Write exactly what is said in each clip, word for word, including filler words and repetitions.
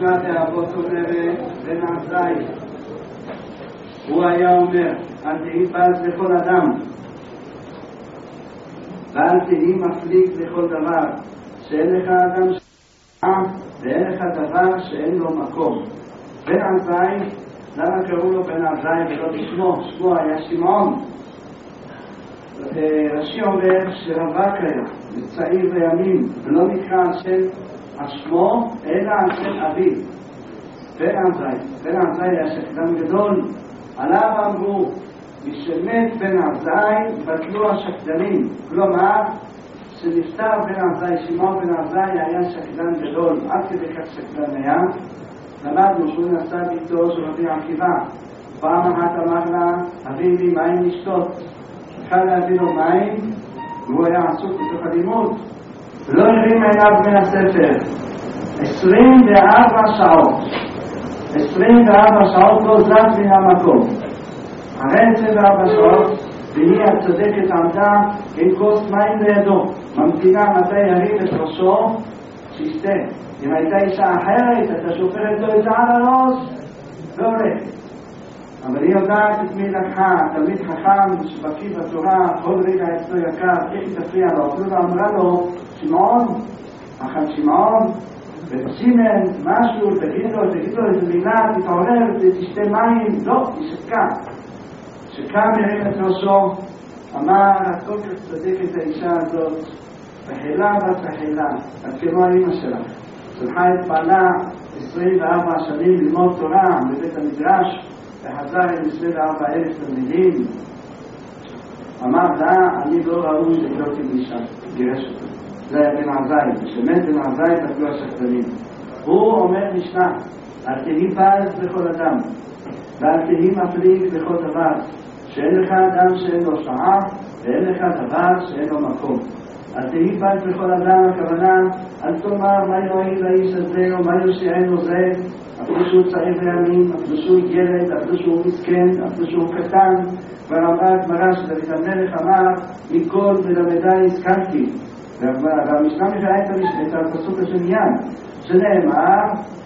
משנת האבות אומרת בן עזאי, הוא היה אומר אל תהי בז לכל אדם ואל תהי מפליג לכל דבר, שאין לך אדם שעה ואין לך דבר שאין לו מקום. בן עזאי, למה קראו לו בן עזאי ולא בשמו? שמו היה שמעון. רש"י אומר שרווק היה צעיר בימים ולא נקרא על שם שמו אלא על שם אביו. בן עזאי, בן עזאי היה שקדן גדול, עליו אמרו משמת בן עזאי בטלו השקדנים, כלומר שנפטר בן עזאי, שמעון בן עזאי היה שקדן גדול, עד כדי כך שקדן היה. למדנו שהוא נסע ביתו של רבי עקיבא, פעם אחת אמר לה הביא לי מים לשתות, התחל להביא לו מים והוא היה עסוק בתוך הלימוד, לא הרים עיניו מן הספר עשרים וארבע שעות, עשרים וארבע שעות לא זז מן המקום. אחרי עשרים וארבע שעות והיא הצדקת עמדה עם כוס מים לידו, ממתינה מתי ירים את ראשו שישתה. אם הייתה אישה אחרת אתה שופרת לו את זה על הראש והולך, אבל היא יודעת את מי לקחה, תלמיד חכם שבקיא בתורה, כל רגע אצלו יקר, איך היא תפריע לו? אפילו אמרה לו שמעון, אחת שמעון וצימן משהו, תגיד לו, תגיד לו איזה מילה, תתעורר, תשתה מים. לא, היא שקה שקה מרים את ראשו. אמר הכל כך צדקת האישה הזאת, בחילה בת בחילה, את כמו האמא שלך, שלחה את בעלה עשרים וארבע שנים ללמוד תורה בבית המדרש וחזר עם עשרים וארבע אלף תלמידים. אמר לה אני לא ראוי להיות עם אישה, גירש אותו. זה היה בן עזאי, שמת בן עזאי בטלו השקדנים. הוא אומר משנה אל תהי בז לכל אדם ואל תהי מפליג לכל דבר, שאין לך אדם שאין לו שעה ואין לך דבר שאין לו מקום. אל תהי בז לכל אדם, הכוונה אל תאמר מה יועיל לאיש הזה או מה יושיענו לו זה, אפילו שהוא צעיר בימים, אפילו שהוא ילד, אפילו שהוא מסכן, אפילו שהוא קטן. כבר אמרה הגמרא שדוד המלך אמר מכל מלמדי השכלתי, והמשנה מביאה את הפסוק השני שנאמר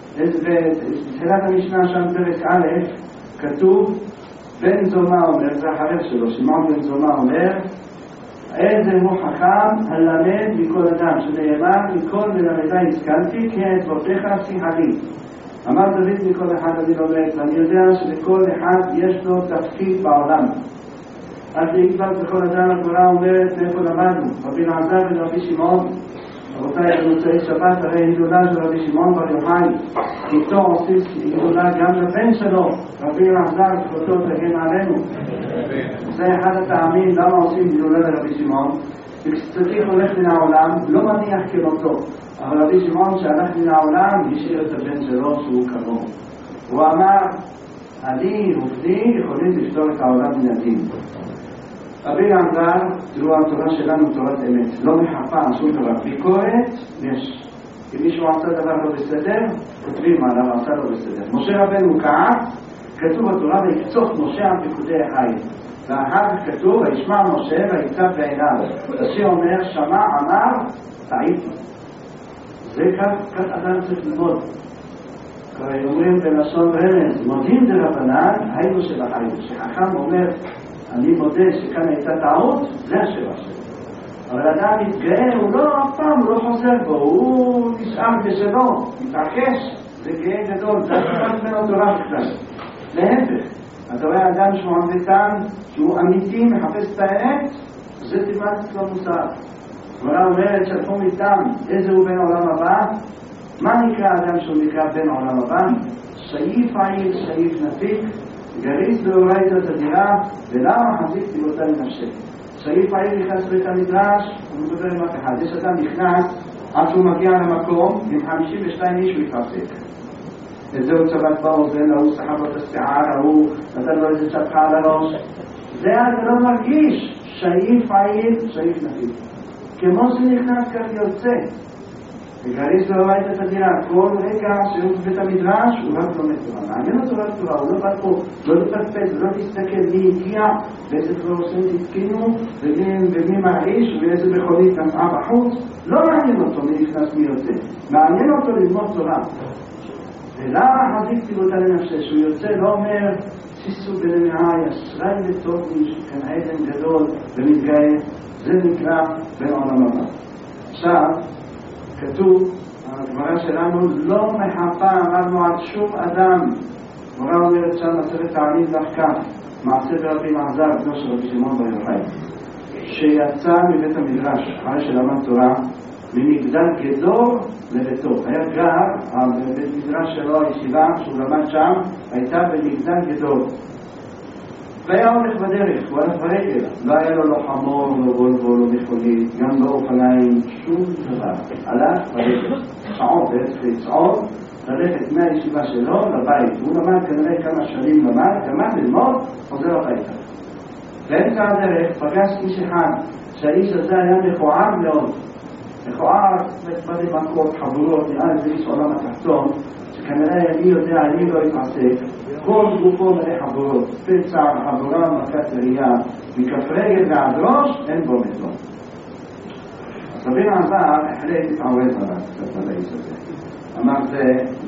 בתחילת המשנה שם פרק א', כתוב בן זומא אומר, זה החבר שלו, שמעון בן זומא אומר איזה הוא חכם הלמד מכל אדם, שנאמר מכל מלמדי השכלתי כי אצבעותיך שיחה לי. אמר דוד מכל אחד אני לומד, ואני יודע שלכל אחד יש לו תפקיד בעולם. אז להקבל בכל אדם הגמרא אומרת מאיפה למדנו, רבי אלעזר בן רבי שמעון. רבותיי, במוצאי שבת הרי הילולה של רבי שמעון בר יוחאי, איתו עושים הילולה גם לבן שלו, רבי אלעזר, זכותו תגן עלינו. זה אחד הטעמים למה עושים הילולה לרבי שמעון. וכשצדיק הולך מן העולם לא מניח כמותו, אבל רבי שמעון שהלך מן העולם השאיר את הבן שלו שהוא כמוהו. הוא אמר אני ובני יכולים לפתור את העולם מן הדין. רבי אלעזר, תראו התורה שלנו תורת אמת, לא מחפה על שום דבר, ביקורת יש. אם מישהו עשה דבר לא בסדר, כותבים עליו עשה לא בסדר. משה רבנו כעס, כתוב בתורה ויקצוף משה על פיקודי החיל, ואחר כך כתוב וישמע משה ויצב בעיניו. השיר אומר שמע אמר טעיתי. זה כך, כך אדם צריך ללמוד. אומרים בלשון רמז מודים דרבנן היינו שבחיים, שחכם אומר אני מודה שכאן הייתה טעות, זה השאלה שלו. אבל אדם מתגאה, הוא לא, אף פעם, הוא לא חוזר בו, הוא נשאר בשלו, מתעקש, זה גאה גדול, זה השאלה בין התורה בכלל. להפך, אתה רואה אדם שהוא עמדתן, שהוא אמיתי, מחפש את האמת, זה תלמד אצלו מוסר. הגמרא אומרת שלחו מטעם, איזה הוא בן עולם הבא? מה נקרא אדם שהוא נקרא בן עולם הבא? שאיף עיר, שאיף נפיק, גריס ואורייתא תדירה, ולמה חזיק תיבותה לנפשך. שאיף העיר נכנס בית המדרש, הוא מדבר עם אף אחד. יש אדם נכנס, עד שהוא מגיע למקום, עם חמישים ושתיים איש הוא יפרסק. וזהו צבט באוזן, ההוא סחב את השיער, ההוא נתן לו איזה צבחה על הראש. זה לא מרגיש. שאיף העיר, שאיף נפיק. כמו שנכנס כך יוצא. וגריס ואורייתא תדירה, כל רגע שהוא בבית המדרש הוא רק לומד תורה. מעניין אותו רק תורה, הוא לא בא פה, לא לפטפט, לא להסתכל מי הגיע, באיזה פלורסנט התקינו, ומי מרעיש, ואיזה מכונית נמצאה בחוץ. לא מעניין אותו מי נכנס מי יוצא. מעניין אותו ללמוד תורה. למה חזיק תיבותה לנפשי, שהוא יוצא לא אומר סיסו בלמעי, אשראי לטוב כאן עדן גדול ומתגאה, זה נקרא בין עולם הבא. עכשיו, כתוב, הגמרא שלנו לא מחפה, אמרנו על שום אדם, גמרא אומרת שם מסכת תענית דווקא, מעשה ברבי אלעזר, בנו של רבי שמעון בר יוחאי, שיצא מבית המדרש, אחרי שלמד תורה, ממגדל גדור לביתו. היה גר, בבית מדרש שלו, הישיבה שהוא למד שם, הייתה במגדל גדור. והיה הולך בדרך, הוא הולך ברגל, לא היה לו לא חמור, לא וולבו, לא מכונית, גם לא אופניים, שום דבר. הלך ברגל, שעות, בעצם לצעוד, ללכת מהישיבה שלו לבית. הוא למד כנראה כמה שנים למד, למד ללמוד, חוזר הביתה. באמצע הדרך פגש איש אחד, שהאיש הזה היה מכוער מאוד. מכוער, בדי מכות, חבורות, נראה איזה איש עולם התחתון, שכנראה אני יודע, אני לא התעסק. כל גופו מלא חבורות, פצע, חבורה, מכת ראייה, מכף רגל ועד ראש, אין בו מתון. אז רבי אלעזר החליט להתעורר עליו, קצת על האיש הזה. אמר זה,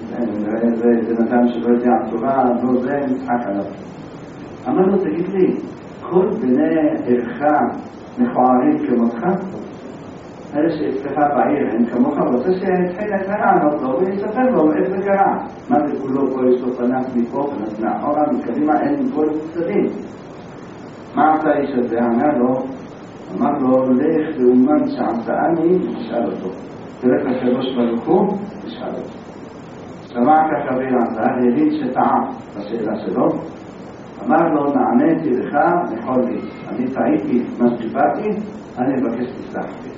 זה נתן שלא יודע תורה, לא זה, נצחק עליו. אמר לו, תגיד לי, כל בני ערך מכוערים כמותך? אלה שאצלך בעיר הם כמוך, רוצה שהתחיל לענות לו ויספר לו איך זה קרה. מה זה כולו פה יש לו פנס מפה, פנס מאחורה, מקדימה, אין כל צדדים. מה עשה האיש הזה? אמר לו, אמר לו, לך לאומן שעשאני, תשאל אותו. תלך לקדוש ברוך הוא, תשאל אותו. שמע כך רבי אלעזר, הבין שטעה בשאלה שלו. אמר לו, נעניתי לך, יכול לי. אני טעיתי מה שדיברתי, אני מבקש תסלח לי.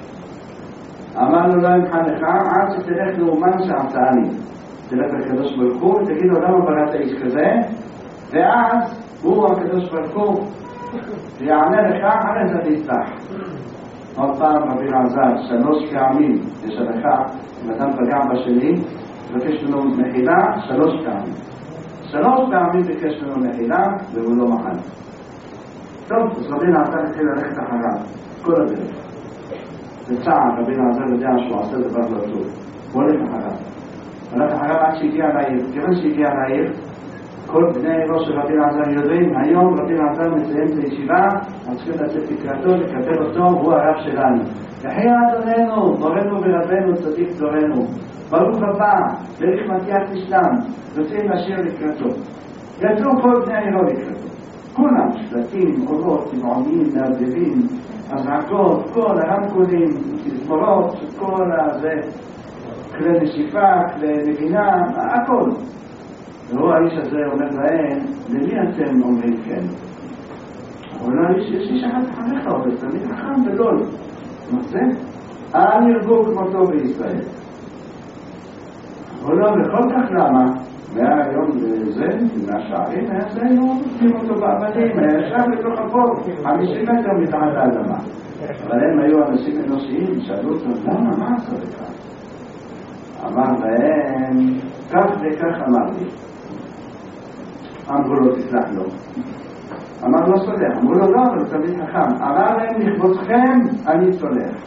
אמר לו, לא אמחה לך, עד שתלך לאומן שעשאני. תלך לקדוש ברוך הוא, תגיד לו, למה בראת איש כזה? ואז הוא, הקדוש ברוך הוא, יענה לך, אחרי זה תסלח. עוד פעם רבי אלעזר, שלוש פעמים יש לך, אם אדם פגע בשני, בקש לנו מחילה, שלוש פעמים. שלוש פעמים בקש לנו מחילה, והוא לא מחל. טוב, אז רבי אלעזר התחיל ללכת אחריו, כל הדרך. בצער, רבי אלעזר יודע שהוא עושה דבר לא טוב. הוא הולך אחריו. הולך אחריו עד שהגיע לעיר. כיוון שהגיע לעיר, כל בני ראש של רבי אלעזר יודעים, היום רבי אלעזר מסיים את הישיבה, אנחנו צריכים לצאת לקראתו, לקבל אותו, הוא הרב שלנו. יחי אדוננו, מורנו ורבנו, צדיק דורנו. ברוך הבא, דרך מתיית אסלאם, רוצים לשיר לקראתו. יצאו כל בני העירו לקראתו. כולם, שלטים, אורות, נעמים, נרדבים, הזעקות, כל הרמקולים, תזמורות, כל הזה, כלי נשיפה, כלי נגינה, הכל. והוא האיש הזה אומר להם, למי אתם אומרים כן? הוא אומר, יש איש אחד חמך עובד, תמיד חכם גדול. מה זה? אל ירבו כמותו בישראל. הוא לא, וכל כך למה? מהיום זה, מהשערים, היה זה, היו נותנים אותו בעבדים, היה שם בתוך הבור, חמישים מטר מתחת לאדמה. אבל הם היו אנשים אנושיים, שאלו אותו, למה, מה עשה לך? אמר להם, כך וכך אמר לי. אמרו לו, תסלח לו. אמר לו, סולח. אמרו לו, לא, אבל תמיד חכם. אמר להם, לכבודכם, אני סולח.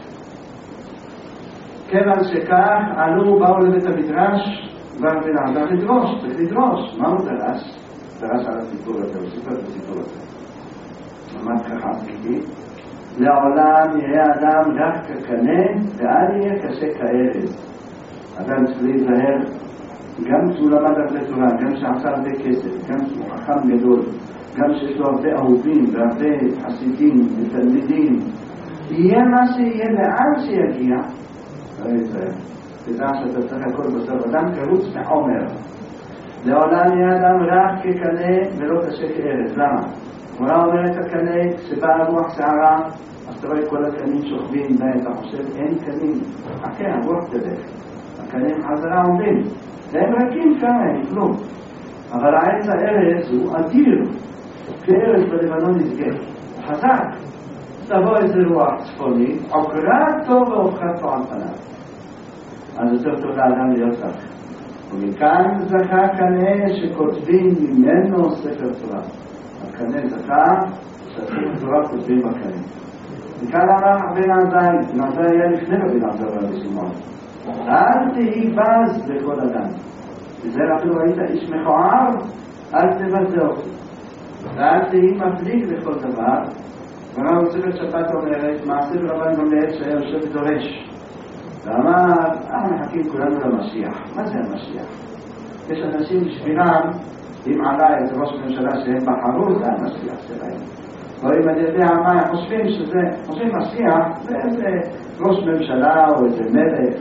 כיוון שכך, עלו, באו לבית המדרש, כבר בנעדה לדרוש, צריך לדרוש. מה הוא דרש? דרש על הסיפור הזה, הוא סיפר את הסיפור הזה. אמר ככה, תגידי, לעולם יהיה אדם רק כקנה, ואל יהיה קשה כארז. אדם צריך להיזהר, גם שהוא למד הרבה תורה, גם שעשה הרבה כסף, גם שהוא חכם גדול, גם שיש לו הרבה אהובים והרבה חסידים ותלמידים, יהיה מה שיהיה לאן שיגיע, לא להיזהר. תדע שאתה צריך הכל בסוף, אדם קרוץ מחומר. לעולם יהיה אדם רק כקנה ולא קשה כארז. למה? כמורה אומרת הקנה, כשבאה רוח שערה, אז אתה רואה כל הקנים שוכבים, ואתה חושב, אין קנים. חכה, הרוח תלך. הקנים חזרה עומדים. והם רכים כמה, הם כלום. אבל העץ הארז הוא אדיר. כארז בלבנון נסגר. חזק. תבוא איזה רוח צפוני, עוקרה טוב והופכת פה על פניו. אז יותר טוב לאדם להיות כך. ומכאן זכה קנה שכותבים ממנו ספר תורה. הקנה זכה שספר תורה כותבים בקנה. מכאן אמר בן עזאי, בן עזאי היה לפני בן עזאי רבי שמעון. אל תהי בז לכל אדם. וזה אפילו ראית איש מכוער, אל תבזה אותי. ואל תהי מפליג לכל דבר. ואנחנו מסכת שבת אומרת, מעשה ברבן גמליאל שהיה יושב ודורש. ואמר, אנחנו מחכים כולנו למשיח. מה זה המשיח? יש אנשים בשבילם, אם עליי את ראש הממשלה שהם בחרו, זה המשיח שלהם. או אם אני יודע מה הם חושבים שזה, חושבים משיח, זה איזה ראש ממשלה או איזה מלך.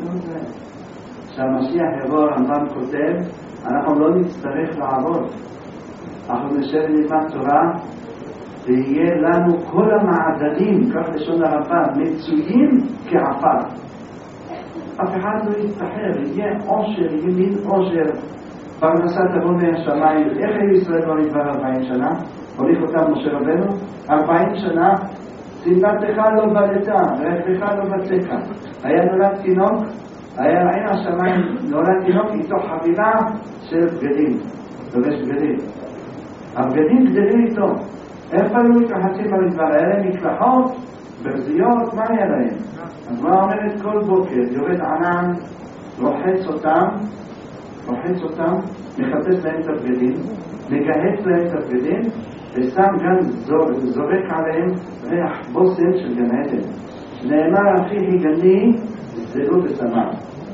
כשהמשיח יבוא, הרמב"ם כותב, אנחנו לא נצטרך לעבוד. אנחנו נשב ונלמד תורה, ויהיה לנו כל המעדנים, כך לשון הרמב"ם, מצויים כעפר. אף אחד לא יתפחר, יהיה עושר, יהיה מין עושר, פרנסה תבוא מהשמיים. איך היו ישראל לא נדבר ארבעים שנה? הוליך אותם משה רבנו, ארבעים שנה, שמלתך לא בלטה, רכבך לא בצקה. היה נולד תינוק, היה רעין השמיים, נולד תינוק איתו חבילה של בגדים, דורש בגדים. הבגדים גדלים איתו. איפה היו מתרחצים במדבר? היה להם מקלחות, ברזיות, מה היה להם? אז מה אומרת כל בוקר? יורד ענן, רוחץ אותם, רוחץ אותם, מחפש להם את הבגדים, מגהץ להם את הבגדים, ושם גם זורק עליהם ריח בוסם של גן עדן. נאמר הכי הגני, זלו ושמח.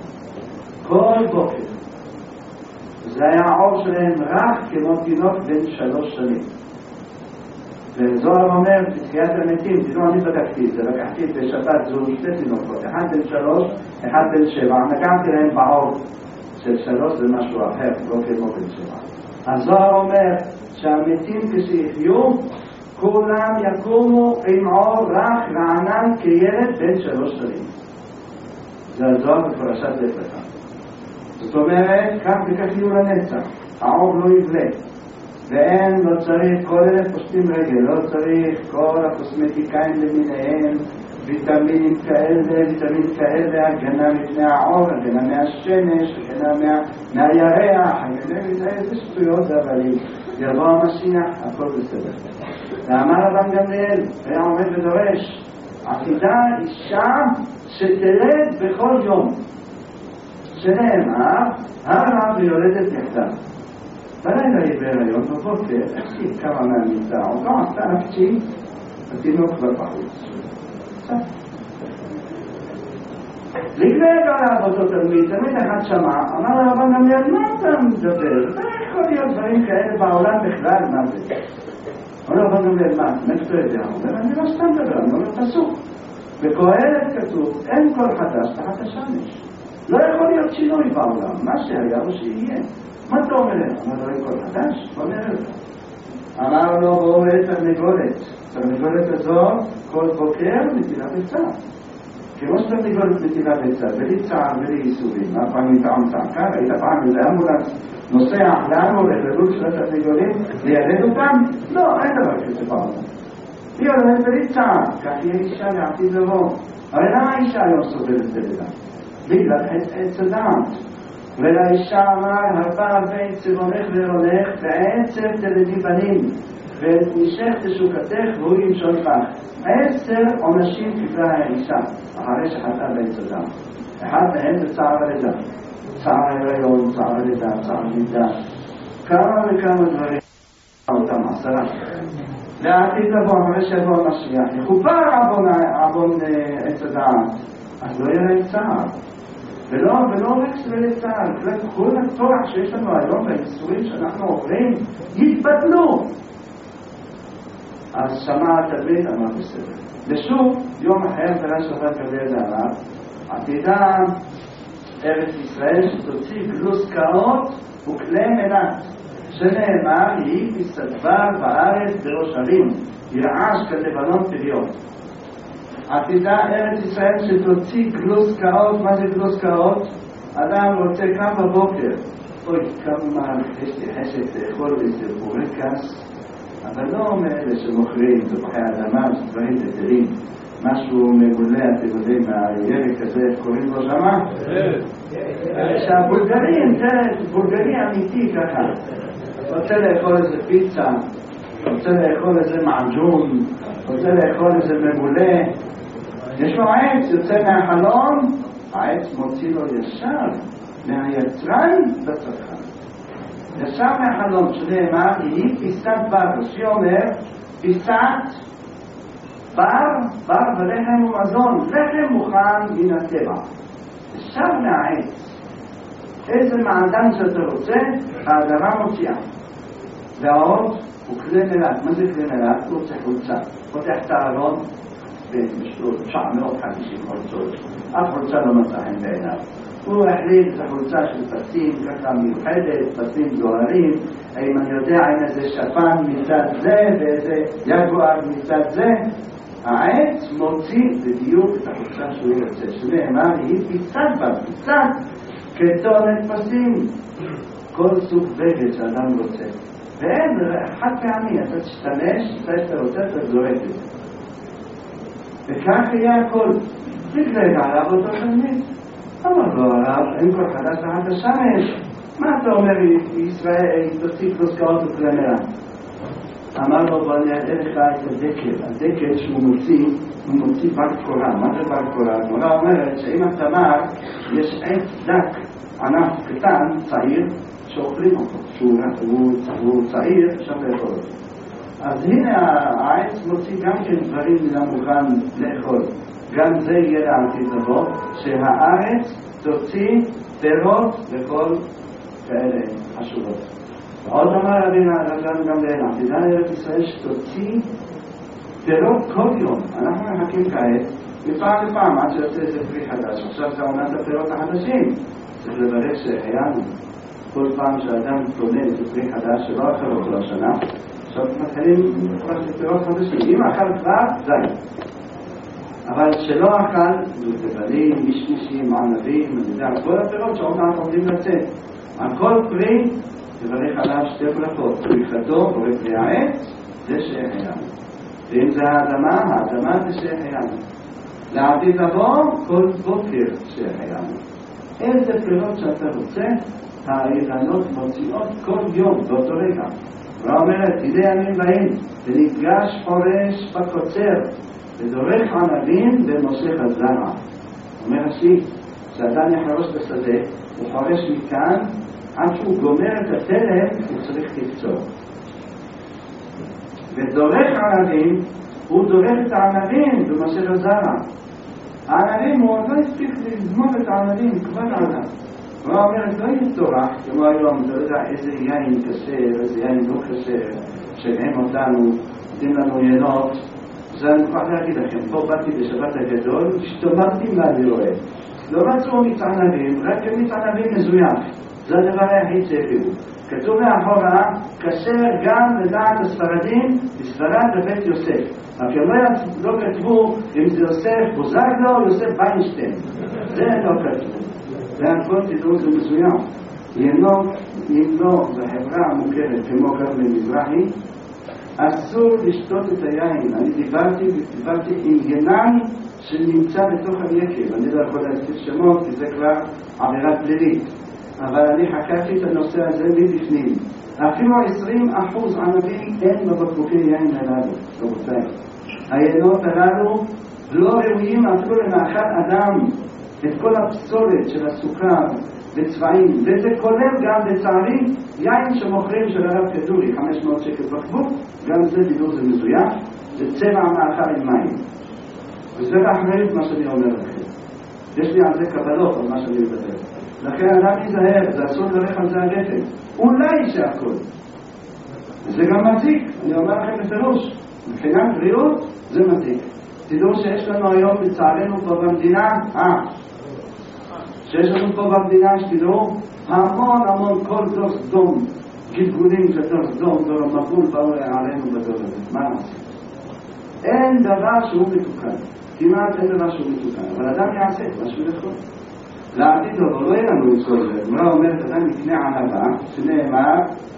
כל בוקר. זה היה העור שלהם רך כמו תינוק בן שלוש שנים. וזוהר אומר, בתחיית המתים, תראו, אני בדקתי את זה, לקחתי את שבת זו שתי תינוקות, אחד בן שלוש, אחד בן שבע, נגעתי להם בעור של שלוש זה משהו אחר, לא כמו בן שבע. הזוהר אומר שהמתים כשיחיו, כולם יקומו עם עור רך רענן כילד בן שלוש שנים. זה הזוהר בפרשת לך לך. זאת אומרת, כך וכך יהיו לנצח, העור לא יבלה. ואין, לא צריך, כל אלה פושטים רגל, לא צריך כל הקוסמטיקאים למיניהם, ויטמינים כאלה, ויטמין כאלה, הגנה מפני העור, הגנה מהשמש, הגנה מה, מהירח, הגנה מזה, איזה שטויות, אבל יבוא המשיח, הכל בסדר. ואמר רבן גמליאל, היה עומד ודורש, עתידה אישה שתלד בכל יום, שנאמר, הרב ויולדת נכדה. בלילה היא בהיריון, בבוקר, החזיק כמה מהמיטה, או לא עשתה נפשי, התינוק כבר בחוץ. לגבי על העבודות תלמיד, תמיד אחד שמע, אמר לרבן גמליאל, מה אתה מדבר? לא יכול להיות דברים כאלה בעולם בכלל, מה זה? אמר לרבן גמליאל, מה? באמת לא יודע, הוא אומר, אני לא סתם דבר, אני אומר פסוק. בקהלת כתוב, אין כל חדש תחת השמש. לא יכול להיות שינוי בעולם, מה שהיה או שיהיה. מה אתה אומר אליו? אמר לו, כל חדש? בוא נראה לך. אמר לו, בואו את התרנגולת. התרנגולת הזאת, כל בוקר מטילה ביצה. כמו שתרנגולת מטילה ביצה, בלי צער, בלי ייסורים. מה פעם היא טעם צעקה? היית פעם איזה אמבולנס נוסע, לאן הולך ללול של התרנגולים, לילד אותם? לא, אין דבר כזה בעולם. היא הולכת בלי צער, כך יהיה אישה לעתיד לבוא. אבל למה האישה לא סובלת בלידה? בגלל עץ הדעת. ולאישה אמר, הרבה הרבה צבונך והולך, ועצר תלדי בנים, ונשך תשוקתך והוא ימשול בך. עשר עונשים קיבלה האישה, אחרי שחטאה בעץ אדם. אחד מהם זה צער הלידה. צער ההיריון, צער הלידה, צער הלידה. כמה וכמה דברים אותם עשרה. לעתיד לבוא, אחרי שיבוא המשיח, יכופר עוון עץ הדעת, אז לא יהיה להם צער. ולא, ולא רק סבלי צער, כל הצורך שיש לנו היום והייסורים שאנחנו עוברים, יתבטלו. אז שמע התלמיד, אמר בסדר. ושוב, יום אחר ברש שבת גמליאל הרב, עתידה ארץ ישראל שתוציא גלוסקאות וכלי מנת, שנאמר, היא תסתדבר בארץ בראש הרים, ירעש כלבנון פריון. עתידה ארץ ישראל שתוציא גלוסקאות. מה זה גלוסקאות? אדם רוצה קם בבוקר, אוי, כמה יש לי חשק לאכול איזה בורקס, אבל לא אומר אלה שמוכרים תפוחי אדמה, דברים דתרים, משהו מגולה, אתם יודעים, מהירק הזה, איך קוראים לו שמה? שהבולגרים, זה בולגרי אמיתי ככה, רוצה לאכול איזה פיצה, רוצה לאכול איזה מעג'ון, רוצה לאכול איזה מגולה, יש לו עץ, יוצא מהחלום, העץ מוציא לו ישר מהיצרן לצרכן. ישר מהחלום שנאמר, היא פיסת בר, שאומר, פיסת בר, בר ולחם ומזון, לחם מוכן מן הטבע. ישר מהעץ. איזה מעדן שאתה רוצה, האדמה מוציאה. ועוד הוא כלי מלט. מה זה כלי מלט? הוא רוצה חולצה. פותח את הארון, ויש לו תשע מאות וחמישים חולצות. אף חולצה לא מצא חן בעיניו. הוא החליט את החולצה של פסים, ככה מיוחדת, פסים זוהרים, האם אני יודע אם איזה שפן מצד זה ואיזה יגואר מצד זה. העץ מוציא בדיוק את החולצה שהוא יוצא, שנאמר היא פיסת בה, פיסת כתונת פסים, כל סוג בגד שאדם רוצה. ואין, חד פעמי, אתה תשתמש, אתה שאתה אתה זורק את זה. וכך יהיה הכל. תקלג עליו אותו תלמיד. אמר לו עליו, אין כל חדש תחת השמש. מה אתה אומר, ישראל תוסיף לוסקאות וכלמרה? אמר לו, בוא נראה לך את הדקל. הדקל שהוא מוציא, הוא מוציא בר קורה. מה זה בר קורה? הגמרא אומרת שאם התמר יש עץ דק, ענף קטן, צעיר, שאוכלים אותו. שהוא צעיר, אפשר לאכול אותו. אז הנה העץ מוציא גם כן דברים למוכן לאכול. גם זה יהיה לעתיד לבוא, שהארץ תוציא פירות לכל כאלה חשובות. ועוד אמר רבינו הגדול גם לעתיד לארץ ישראל שתוציא פירות כל יום. אנחנו מחכים כעת מפעם לפעם עד שיוצא איזה פרי חדש. עכשיו זה עונת הפירות החדשים. צריך לברך שהחיינו. כל פעם שאדם קונה איזה פרי חדש שלא אכל אותו השנה, עכשיו מתחילים פירות חדשים. אם אכל כבר, די. אבל שלא אכל, זוטבלים, משמישים, ענבים, כל הפירות שעוד מעט עומדים לצאת. על כל פרי, תברך עליו שתי ברכות. פריחתו או פרי העץ, זה שהחיינו. ואם זה האדמה, האדמה זה שהחיינו. לעתיד לבוא, כל בוקר שהחיינו. איזה פירות שאתה רוצה, האילנות מוציאות כל יום, באותו רגע. ואומרת, תדעי ימים באים, ונפגש חורש בקוצר, ודורך ענבים ומושך הזרע. אומר השי, כשאדם יחרוש בשדה, הוא חורש מכאן, עד שהוא גומר את התלם, הוא צריך לקצור. ודורך ענבים, הוא דורך את הענבים ומושך הזרע. הענבים, הוא עוד לא הספיק לזמור את הענבים, כבר ענב. הוא אומר, לא יתורח, כמו היום, אתה יודע איזה יין קשה, איזה יין לא קשה, שהם אותנו, נותנים לנו ינות, זה אני מוכרח להגיד לכם, פה באתי בשבת הגדול, השתוממתי מה אני רואה. לא מצאו מיץ ענבים, רק מיץ ענבים מזויף. זה הדבר היחיד שהביאו. כתוב מאחורה, כשר גם לדעת הספרדים, בספרד בבית יוסף. אבל לא כתבו אם זה יוסף בוזגלו או יוסף ויינשטיין. זה לא כתבו. והכל תדעו זה מזויף. אם לא בחברה המוכרת כמו כרמל מזרחי, אסור לשתות את היין. אני דיברתי ודיברתי עם ינן שנמצא בתוך היקב. אני לא יכול להזכיר שמות כי זה כבר עבירה פלילית. אבל אני חקרתי את הנושא הזה מבפנים. אפילו עשרים אחוז ענבים אין בבקבוקי יין הללו. רבותיי. היינות הללו לא ראויים אפילו למאכל אדם. את כל הפסולת של הסוכר בצבעים, וזה כולל גם לצערי יין שמוכרים של הרב כדורי, חמש מאות שקל בקבוק, גם זה דיבור זה מזויף, זה צבע מאכל עם מים. וזה באחריות מה שאני אומר לכם. יש לי על זה קבלות על מה שאני מדבר. לכן אדם יזהר, זה אסור לברך על זה הגפן. אולי שהכל. וזה גם מזיק, אני אומר לכם בפירוש. מבחינת בריאות, זה מזיק. תדעו שיש לנו היום לצערנו פה במדינה, אה, שיש לנו פה במדינה שתדעו המון המון כל דור סדום, גלגולים של דור סדום, דור המבול באו עלינו בדור הזה. מה נעשה? אין דבר שהוא מתוקן. כמעט אין דבר שהוא מתוקן. אבל אדם יעשה משהו לכל. לעתיד לו, לא יהיה לנו את כל זה. מה אומרת, אדם יקנה ענבה, שנאמר,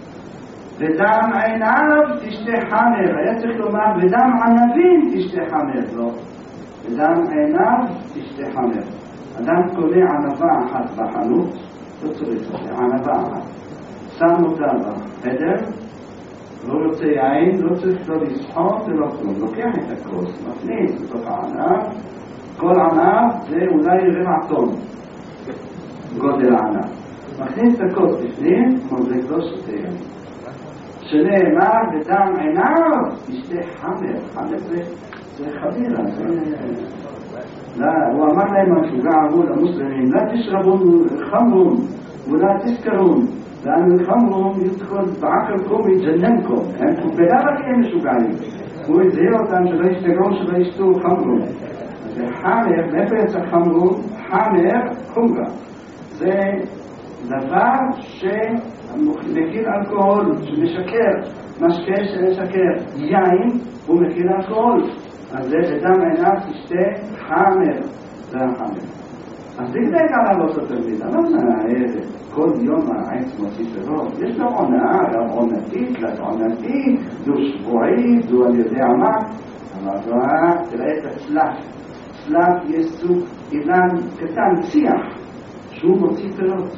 ודם עיניו תשתה חמר. היה צריך לומר, ודם ענבים תשתה חמר. לא. ודם עיניו תשתה חמר. אדם קונה ענבה אחת בחנות, לא צריך לזה, ענבה אחת. שם אותה בחדר, לא רוצה יין, לא צריך לא לסחוט ולא כלום. לוקח את הכוס, מכניס לתוך הענב, כל ענב זה אולי רבע טון גודל הענב. מכניס את הכוס בפנים, מוזג לו שותה ימים. שנאמר בדם עיניו, תשתה חמר. חמר זה, זה חבירה, זה... לא, הוא אמר להם המשוגע, אמרו למוסלמים, לא תשרבון חמרון, ולא תזכרון, ואנו חמרון ידחול בעקלכם ויג'ננכם. הם בלב הכי הם משוגעים. הוא הזהיר אותם שלא ישתגעו, שלא ישתו חמרון. זה חמר, מאיפה יצא חמרון? חמר, חומרה. זה דבר שמכיל אלכוהול, שמשקר, משקה שמשקר, יין הוא מכיל אלכוהול. אז זה בדם עיניו תשתה חמר, זה החמר. אז תגדק עליו אותו תלמיד, אני לא מנהל כל יום העץ מוציא פירות, יש לו עונה, גם עונתית, תלת עונתית, זו שבועית, זו אני יודע מה, אבל זו תראה את הצלף, צלף יש סוג אילן קטן, ציח, שהוא מוציא פירות.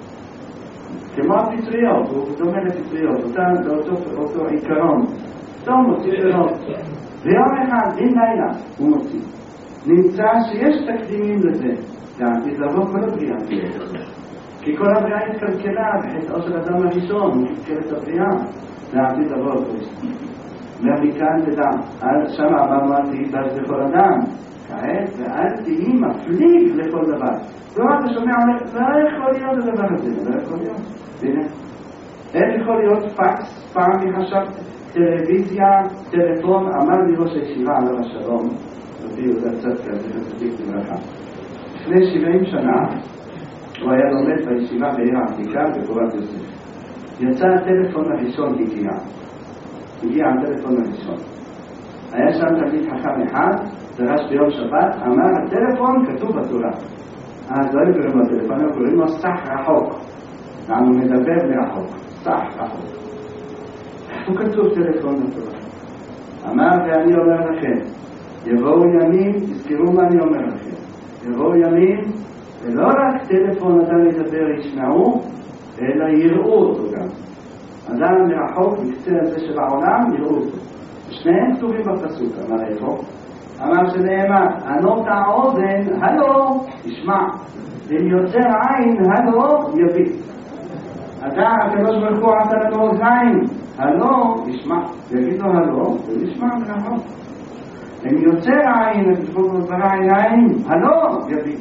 כמו הפטריות, הוא דומה לפטריות, אותו עיקרון, הוא מוציא פירות. ויום אחד, בין לילה, הוא מוציא. נמצא שיש תקדימים לזה, לעתיד לבוא כל הבריאה תהיה כזאת. כי כל הבריאה התקלקלה בחטאו של אדם הראשון, הוא התקל את הבריאה, לעתיד לבוא אותו. ומכאן תדע, שם אמרתי, בז לכל אדם, כעת, ואל תהי מפליג לכל דבר. כלומר, אתה שומע, לא יכול להיות הדבר הזה, לא יכול להיות. הנה, איך יכול להיות פקס, פעם מחשב, טלוויזיה, טלפון, אמר לי ראש הישיבה עליו השלום, רבי יהודה צדקה, זכר צדיק לברכה. לפני שבעים שנה, הוא היה לומד בישיבה בעיר העתיקה בפורת יוסף. יצא הטלפון הראשון הגיע. הגיע הטלפון הראשון. היה שם תלמיד חכם אחד, דרש ביום שבת, אמר, הטלפון כתוב בתורה. אז לא קוראים לו הטלפון, הם קוראים לו סח רחוק. אנחנו מדבר מרחוק, סח רחוק. הוא כתוב טלפון בתורה. אמר, ואני אומר לכם, יבואו ימים, תזכרו מה אני אומר לכם, יבואו ימים, ולא רק טלפון אדם ידבר ישמעו, אלא יראו אותו גם. אדם מרחוק, בקצה הזה של העולם, יראו אותו. שניהם כתובים בפסוק, אמר איפה? אמר שנאמר, ענות האוזן, הלו, תשמע, אם יוצר עין, הלו, יביט. אתה, הקדוש ברוך הוא עשה לנו אוזניים, הלו, ישמע, יגיד לו הלו, וישמע מרחוק. אם יוצר עין, תפוק ברא עיניים, הלו, יביט.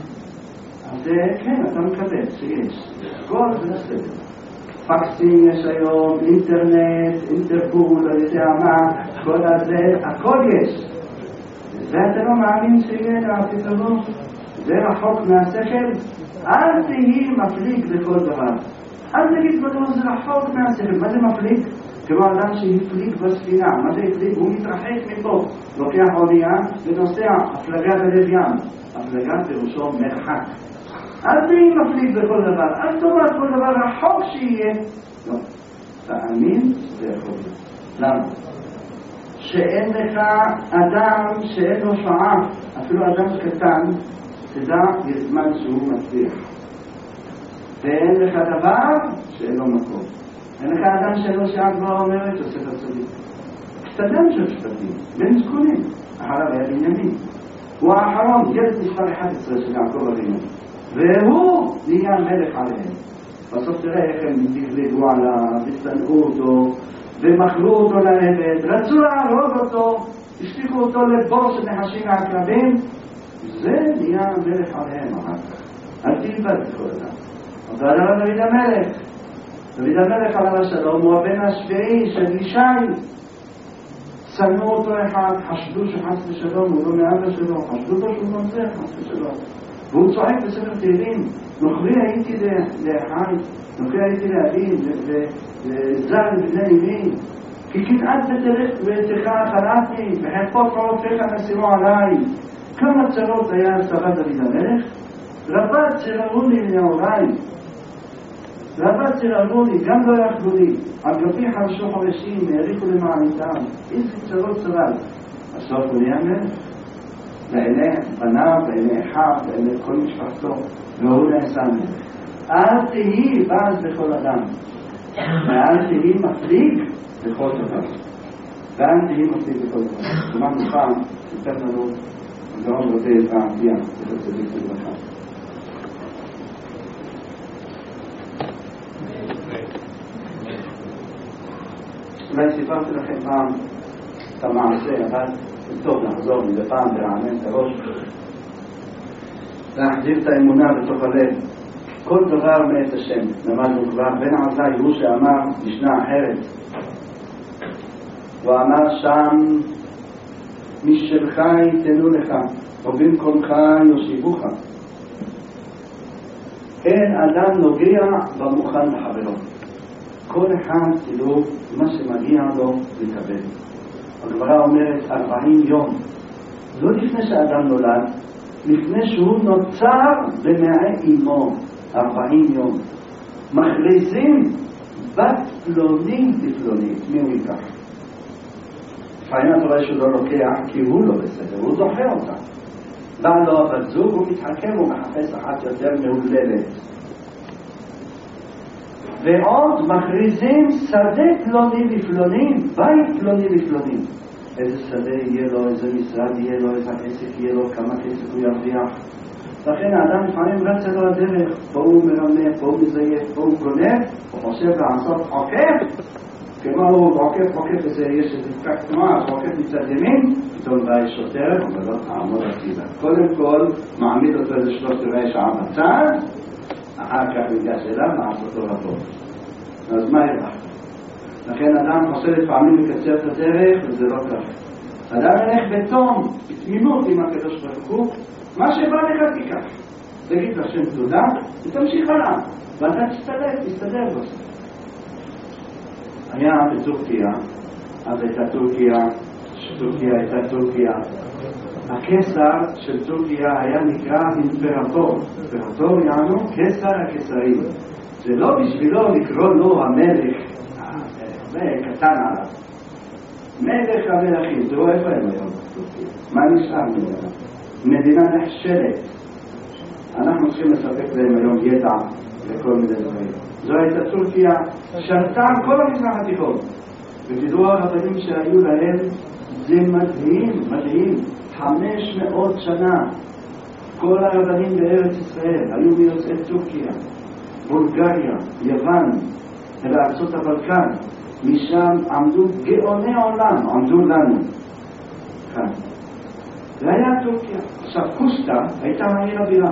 אז כן, אתה מקבל שיש. כל זה בסדר. פקסים יש היום, אינטרנט, אינטרפול, לא יודע מה, כל הזה, הכל יש. זה אתה לא מאמין שיהיה לעתיד לבוא? זה רחוק מהשכל? אל תהי מפליג לכל דבר. אל תגיד בדבר זה רחוק מהשכל. מה זה מפליג? כמו אדם שהפליג בספינה. מה זה הפליג? הוא מתרחק מפה. לוקח אונייה ונוסע הפלגה בלב ים. הפלגה פירושו מרחק. אל תהי מפליג בכל דבר. אל תאמר כל דבר רחוק שיהיה. לא. תאמין זה יכול להיות. למה? שאין לך אדם שאין לו שעה, אפילו אדם קטן, תדע בזמן שהוא מצליח. ואין לך דבר שאין לו מקום. אין לך אדם שאין לו שעה כבר אומרת, עושה את הצדיק. קטדם של שפטים, בין זקונים, אחריו היה בנימין. הוא האחרון, ילד מספר אחת עשרה של יעקב אבינו. והוא נהיה מלך עליהם. בסוף תראה איך הם נגלגו עליו, ושנאו אותו, ומכרו אותו לעבד, רצו להרוג אותו, השתיקו אותו לבור של נחשים מהקרבים, זה נהיה מלך עליהם אחר כך. אל תלבד כל אדם. אבל הרב דוד המלך, דוד המלך עליו השלום, הוא הבן השביעי של ישי. שנאו אותו אחד, חשדו שחס ושלום, הוא לא מאבא שלו, חשדו לו שהוא מצליח, חס ושלום. והוא צועק בספר תהילים, נוכרי הייתי לאחי, נוכרי הייתי לאבים, וזר לבני ימין, כי כמעט בתך חלתי, וחרפות רעותיך נסירו עליי. כמה צרות היה סבא דוד המלך? רבת צררו לי לנעוריי, רבת צררו לי, גם לא יחדו לי, על גבי חרשו חורשים, העריכו למעניתם, איזה צרות סבל. בסוף הוא נהיה מלך. לעיני בניו, לעיני אחיו, לעיני כל משפחתו, והוא נעשה מלך. אל תהי בז לכל אדם, ואל תהי מפליג לכל דבר, ואל תהי מפליג לכל דבר. שמענו פעם, סיפר לנו, הגאון רוצה את העשייה, את הצדיק לברכה. אולי סיפרתי לכם פעם את המעשה, אבל טוב נחזור מזה פעם לרענן את הראש, להחזיר את האמונה בתוך הלב. כל דבר מאת השם, למדנו כבר, בן עזאי הוא שאמר משנה אחרת, הוא אמר שם, משלך ייתנו לך, או במקומך יושיבוך. אין אדם נוגע במוכן לחברו. כל אחד תדעו מה שמגיע לו לקבל. הגמרא אומרת ארבעים יום, לא לפני שאדם נולד, לפני שהוא נוצר במעי אמו, ארבעים יום. מכריזים בת פלוני לפלוני, מי הוא ייקח? לפעמים אתה רואה שהוא לא לוקח כי הוא לא בסדר, הוא דוחה אותה. בא לו הבת זוג, הוא מתחכם, הוא מחפש אחת יותר מהוללת. ועוד מכריזים שדה פלוני לפלוני, בית פלוני לפלוני. איזה שדה יהיה לו, איזה משרד יהיה לו, איזה כסף יהיה לו, כמה כסף הוא ירוויח. לכן האדם לפעמים רצה לו הדרך, פה הוא מרמה, פה הוא מזייף, פה הוא גונב, הוא חושב לעשות עוקף, כמו הוא עוקף עוקף איזה, יש איזה פקק תנועה, הוא עוקף מצד ימין, פתאום בא שוטר, הוא אומר לו, תעמוד הצידה. קודם כל, מעמיד אותו איזה שלושת רבעי שעה בצד, אחר כך ניגש אליו, לעשות אותו רבות. אז מה הרווחת? לכן אדם חושב לפעמים לקצר את הדרך, וזה לא ככה. אדם ילך בתום, בתמימות עם הקדוש ברוך הוא, מה שבא לך תיקח. תגיד לשם תודה, ותמשיך הלאה. ואתה תסתדר, תסתדר בסוף. היה בטורקיה, אז הייתה טורקיה, שטורקיה הייתה טורקיה. הקיסר של טורקיה היה נקרא אימפרטור. אימפרטור יענו קיסר הקיסרים. זה לא בשבילו לקרוא לו המלך, זה קטן עליו. מלך המלכים, תראו איפה הם היום בטורקיה. מה נשאר ממנו? מדינה נחשלת. אנחנו צריכים לספק להם היום ידע לכל מיני דברים. זו הייתה טורקיה, שרתה על כל המזרח התיכון. ותדעו הרבנים שהיו להם, זה מדהים, מדהים. חמש מאות שנה. כל הרבנים בארץ ישראל היו מיוצאי טורקיה, בולגריה, יוון, ולארצות הבלקן. משם עמדו גאוני העולם, עמדו לנו. כאן. זה היה טורקיה. עכשיו קוסטה הייתה העיר הבירה.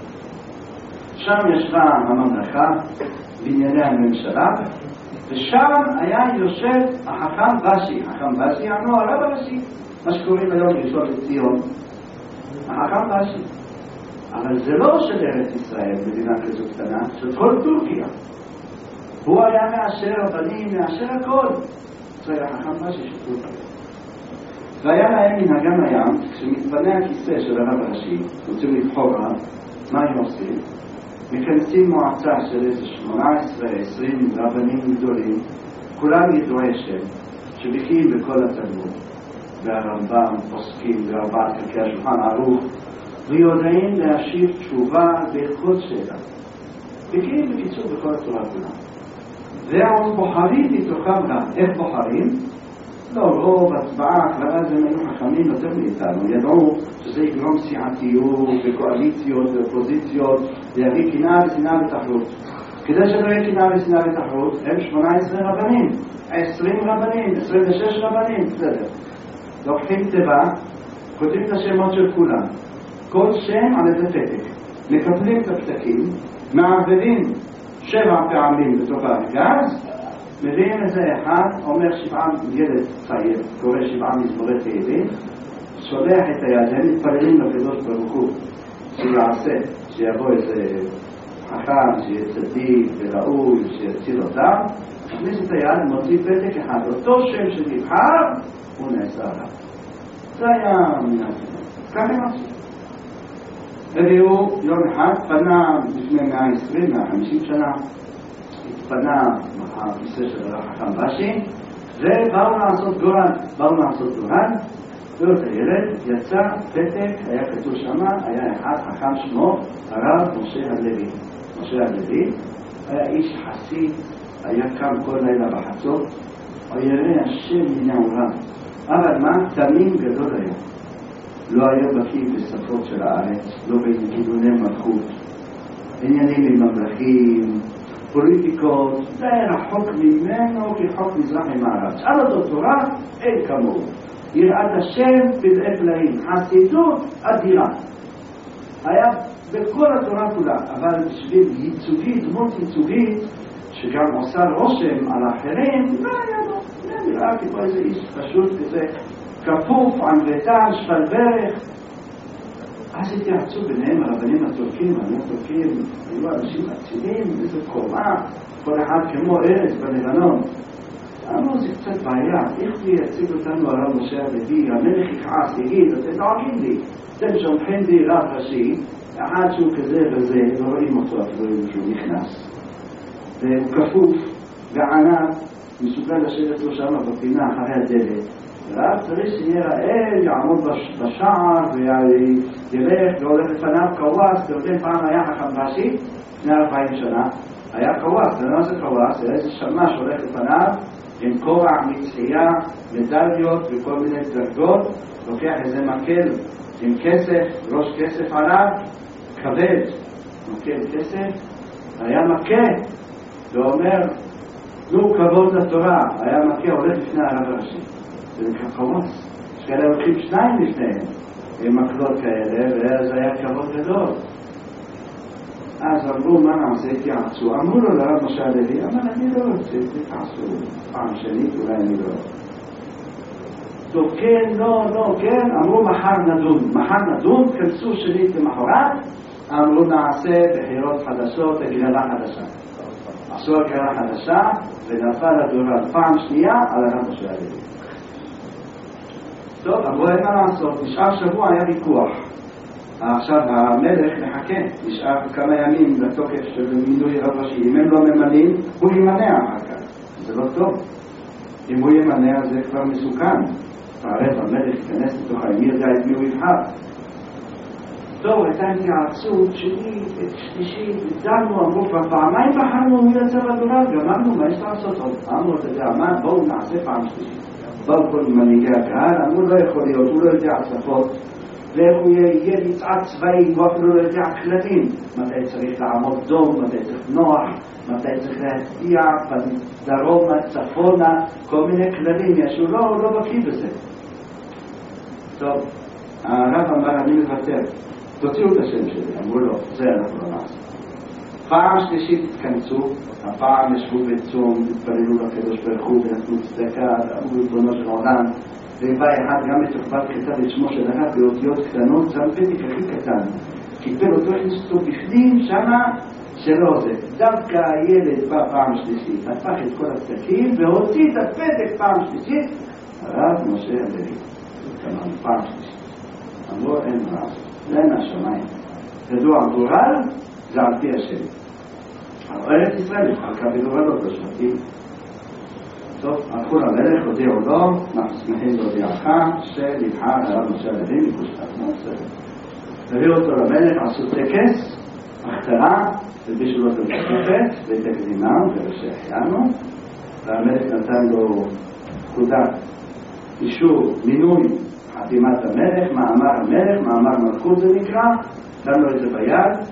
שם ישבה הממלכה, בנייני הממשלה, ושם היה יושב החכם בשי. החכם בשי יענו הרב הראשי, מה שקוראים היום ראשון לציון. החכם בשי. אבל זה לא של ארץ ישראל, מדינה כזו קטנה, של כל טורקיה. הוא היה מאשר הבנים, מאשר הכל. זה היה החכם בשי של טורקיה. והיה להם מנהגם הים, כשמתפנה הכיסא של הרב הראשי, רוצים לבחור רב, מה הם עושים? מכנסים מועצה של איזה שמונה עשרה עשרים רבנים גדולים, כולם ידועי שם, שבקיאים בכל התלמוד, והרמב"ם פוסקים וארבעת חלקי השולחן ערוך, ויודעים להשיב תשובה בכל שאלה. בקיאים בקיצור בכל התורה כולה. והם בוחרים מתוכם גם. איך בוחרים? לא, רוב, הצבעה, כבר אז הם היו חכמים יותר מאיתנו, ידעו שזה יגרום סיעתיות וקואליציות ואופוזיציות, להביא קנאה ושנאה ותחרות. כדי שלא יהיה קנאה ושנאה ותחרות, הם שמונה עשרה רבנים, עשרים רבנים, עשרים ושש רבנים, בסדר. לוקחים תיבה, כותבים את השמות של כולם, כל שם על איזה פתק, מקפלים את הפתקים, מערבבים שבע פעמים בתוך הארגז, מביאים איזה אחד, אומר שבעה, ילד צעיר, קורא שבעה מזמורי תהילים, שולח את היד, הם מתפללים לקדוש ברוך הוא, שיעשה, שיבוא איזה חכם, שיהיה צדיק וראוי, שיציל אותם, מכניס את היד, מוציא פתק אחד, אותו שם שנבחר, הוא נעשה עליו. זה היה מנהל. כך הם עשו. הביאו יום אחד, פנה לפני מאה ועשרים, מאה וחמישים שנה, התפנה הכיסא של החכם בשי, ובאו לעשות גורל, באו לעשות גורל, ואותו ילד יצא פתק, היה כתוב שמה, היה אחד חכם שמו, הרב משה הלוי. משה הלוי היה איש חסיד, היה קם כל לילה בחצות, או ירא השם מן העולם. אבל מה? תמים גדול היה. לא היה בקיא בשפות של הארץ, לא בגידוני מלכות, עניינים עם ממלכים, פוליטיקות, זה רחוק ממנו כחוק מזרח ממערב. שאל אותו תורה, אין כמוהו. יראת השם פלאי פלאים, חסידות אדירה. היה בכל התורה כולה, אבל בשביל ייצוגית, דמות ייצוגית, שגם עושה רושם על האחרים, לא היה לו, זה נראה כמו איזה איש פשוט כזה, כפוף, ענוותן, שפל ברך. אז התייעצו ביניהם הרבנים הטורקים, הרבנים הטורקים היו אנשים מצילים, איזו קומה, כל אחד כמו ארץ בלבנון. אמרו, זה קצת בעיה, איך הוא יציג אותנו הרב משה הלוי, המלך יכעס, יגיד, אתם דואגים לי, אתם שומחים לי רב ראשי, אחד שהוא כזה וזה, לא רואים אותו אפילו שהוא נכנס. והוא כפוף, וענק, מסוגל לשבת לו שם בפינה אחרי הדלת. ורב צריך שיהיה רעב, יעמוד בשער וילך והולך לפניו קוואס. אתה יודע, פעם היה חכם ראשי, לפני ארבעים שנה, היה קוואס. זה לא זה קוואס, זה איזה שמש הולך לפניו עם כובע, מצחייה, מדליות וכל מיני דרגות, לוקח איזה מקל עם כסף, ראש כסף עליו, כבד, מקל כסף, היה מכה ואומר, תנו כבוד לתורה. היה מכה, הולך לפני הרב הראשי. זה נקרא קוואס. יש כאלה הולכים שניים לפניהם עם מקלות כאלה, ואז היה כבוד גדול. אז אמרו, מה נעשה? התייעצו. אמרו לו לרב משה הלוי, אמר, אני לא רוצה, תתעשו. פעם שנית, אולי אני לא. טוב, כן, לא, לא, כן. אמרו, מחר נדון. מחר נדון, כנסו שנית למחרת. אמרו, נעשה בחירות חדשות, הגרלה חדשה. עשו הגרלה חדשה, ונפל הדורה פעם שנייה על הרב משה הלוי. טוב, אמרו, אין מה לעשות. נשאר שבוע, היה ויכוח. עכשיו המלך מחכה, נשאר כמה ימים לתוקף של מינוי רב ראשי. אם הם לא ממנים, הוא ימנע אחר כך. זה לא טוב. אם הוא ימנע, זה כבר מסוכן. תערב, המלך ייכנס לתוך מי יודע את מי הוא יבחר. טוב, הייתה התייעצות שני, שלישית, דנו, אמרו כבר פעמיים בחרנו מי יצא בדורה, גמרנו, מה יש לעשות עוד? אמרו, אתה יודע, מה? בואו נעשה פעם שלישית. באו כל מנהיגי הקהל, אמרו, לא יכול להיות, הוא לא יודע הצפות. ואיך הוא יהיה מצעד צבאי, הוא אפילו לא יודע כללים. מתי צריך לעמוד דום, מתי צריך נוח, מתי צריך להציע, דרומה, צפונה, כל מיני כללים. ישו לא, הוא לא בקיא בזה. טוב, הרב אמר, אני מוותר. תוציאו את השם שלי. אמרו לו, זה אנחנו לא נעשה. פעם שלישית התכנסו, הפעם ישבו בצום, התפללו לקדוש ברוך הוא ונתנו צדקה, אמרו ריבונו של עולם. ובא אחד גם מתוכבד כתב את שמו של אחד באותיות קטנות, שם פתק הכי קטן. קיבל אותו, הכניס אותו בפנים, שמה שלא זה. דווקא הילד בא פעם שלישית, הפך את כל הפתקים והוציא את הפתק פעם שלישית, הרב משה הלוי. כמובן, פעם שלישית. אמרו, אין רב, זה אין השמיים. ידוע גורל, זה על פי השם. ארץ ישראל התחלקה בגורלות בשבטים. טוב, הלכו למלך, הודיעו לו, אנחנו שמחים להודיעך שנבחר הרב משה הלוי מקושטת מעצרת. הביאו אותו למלך, עשו טקס, הכתרה, הלבישו לו את המשקפת, ואת הקדימה, ושהחיינו, והמלך נתן לו פקודת אישור, מינוי, חתימת המלך, מאמר המלך, מאמר מלכות זה נקרא, נתן לו את זה ביד,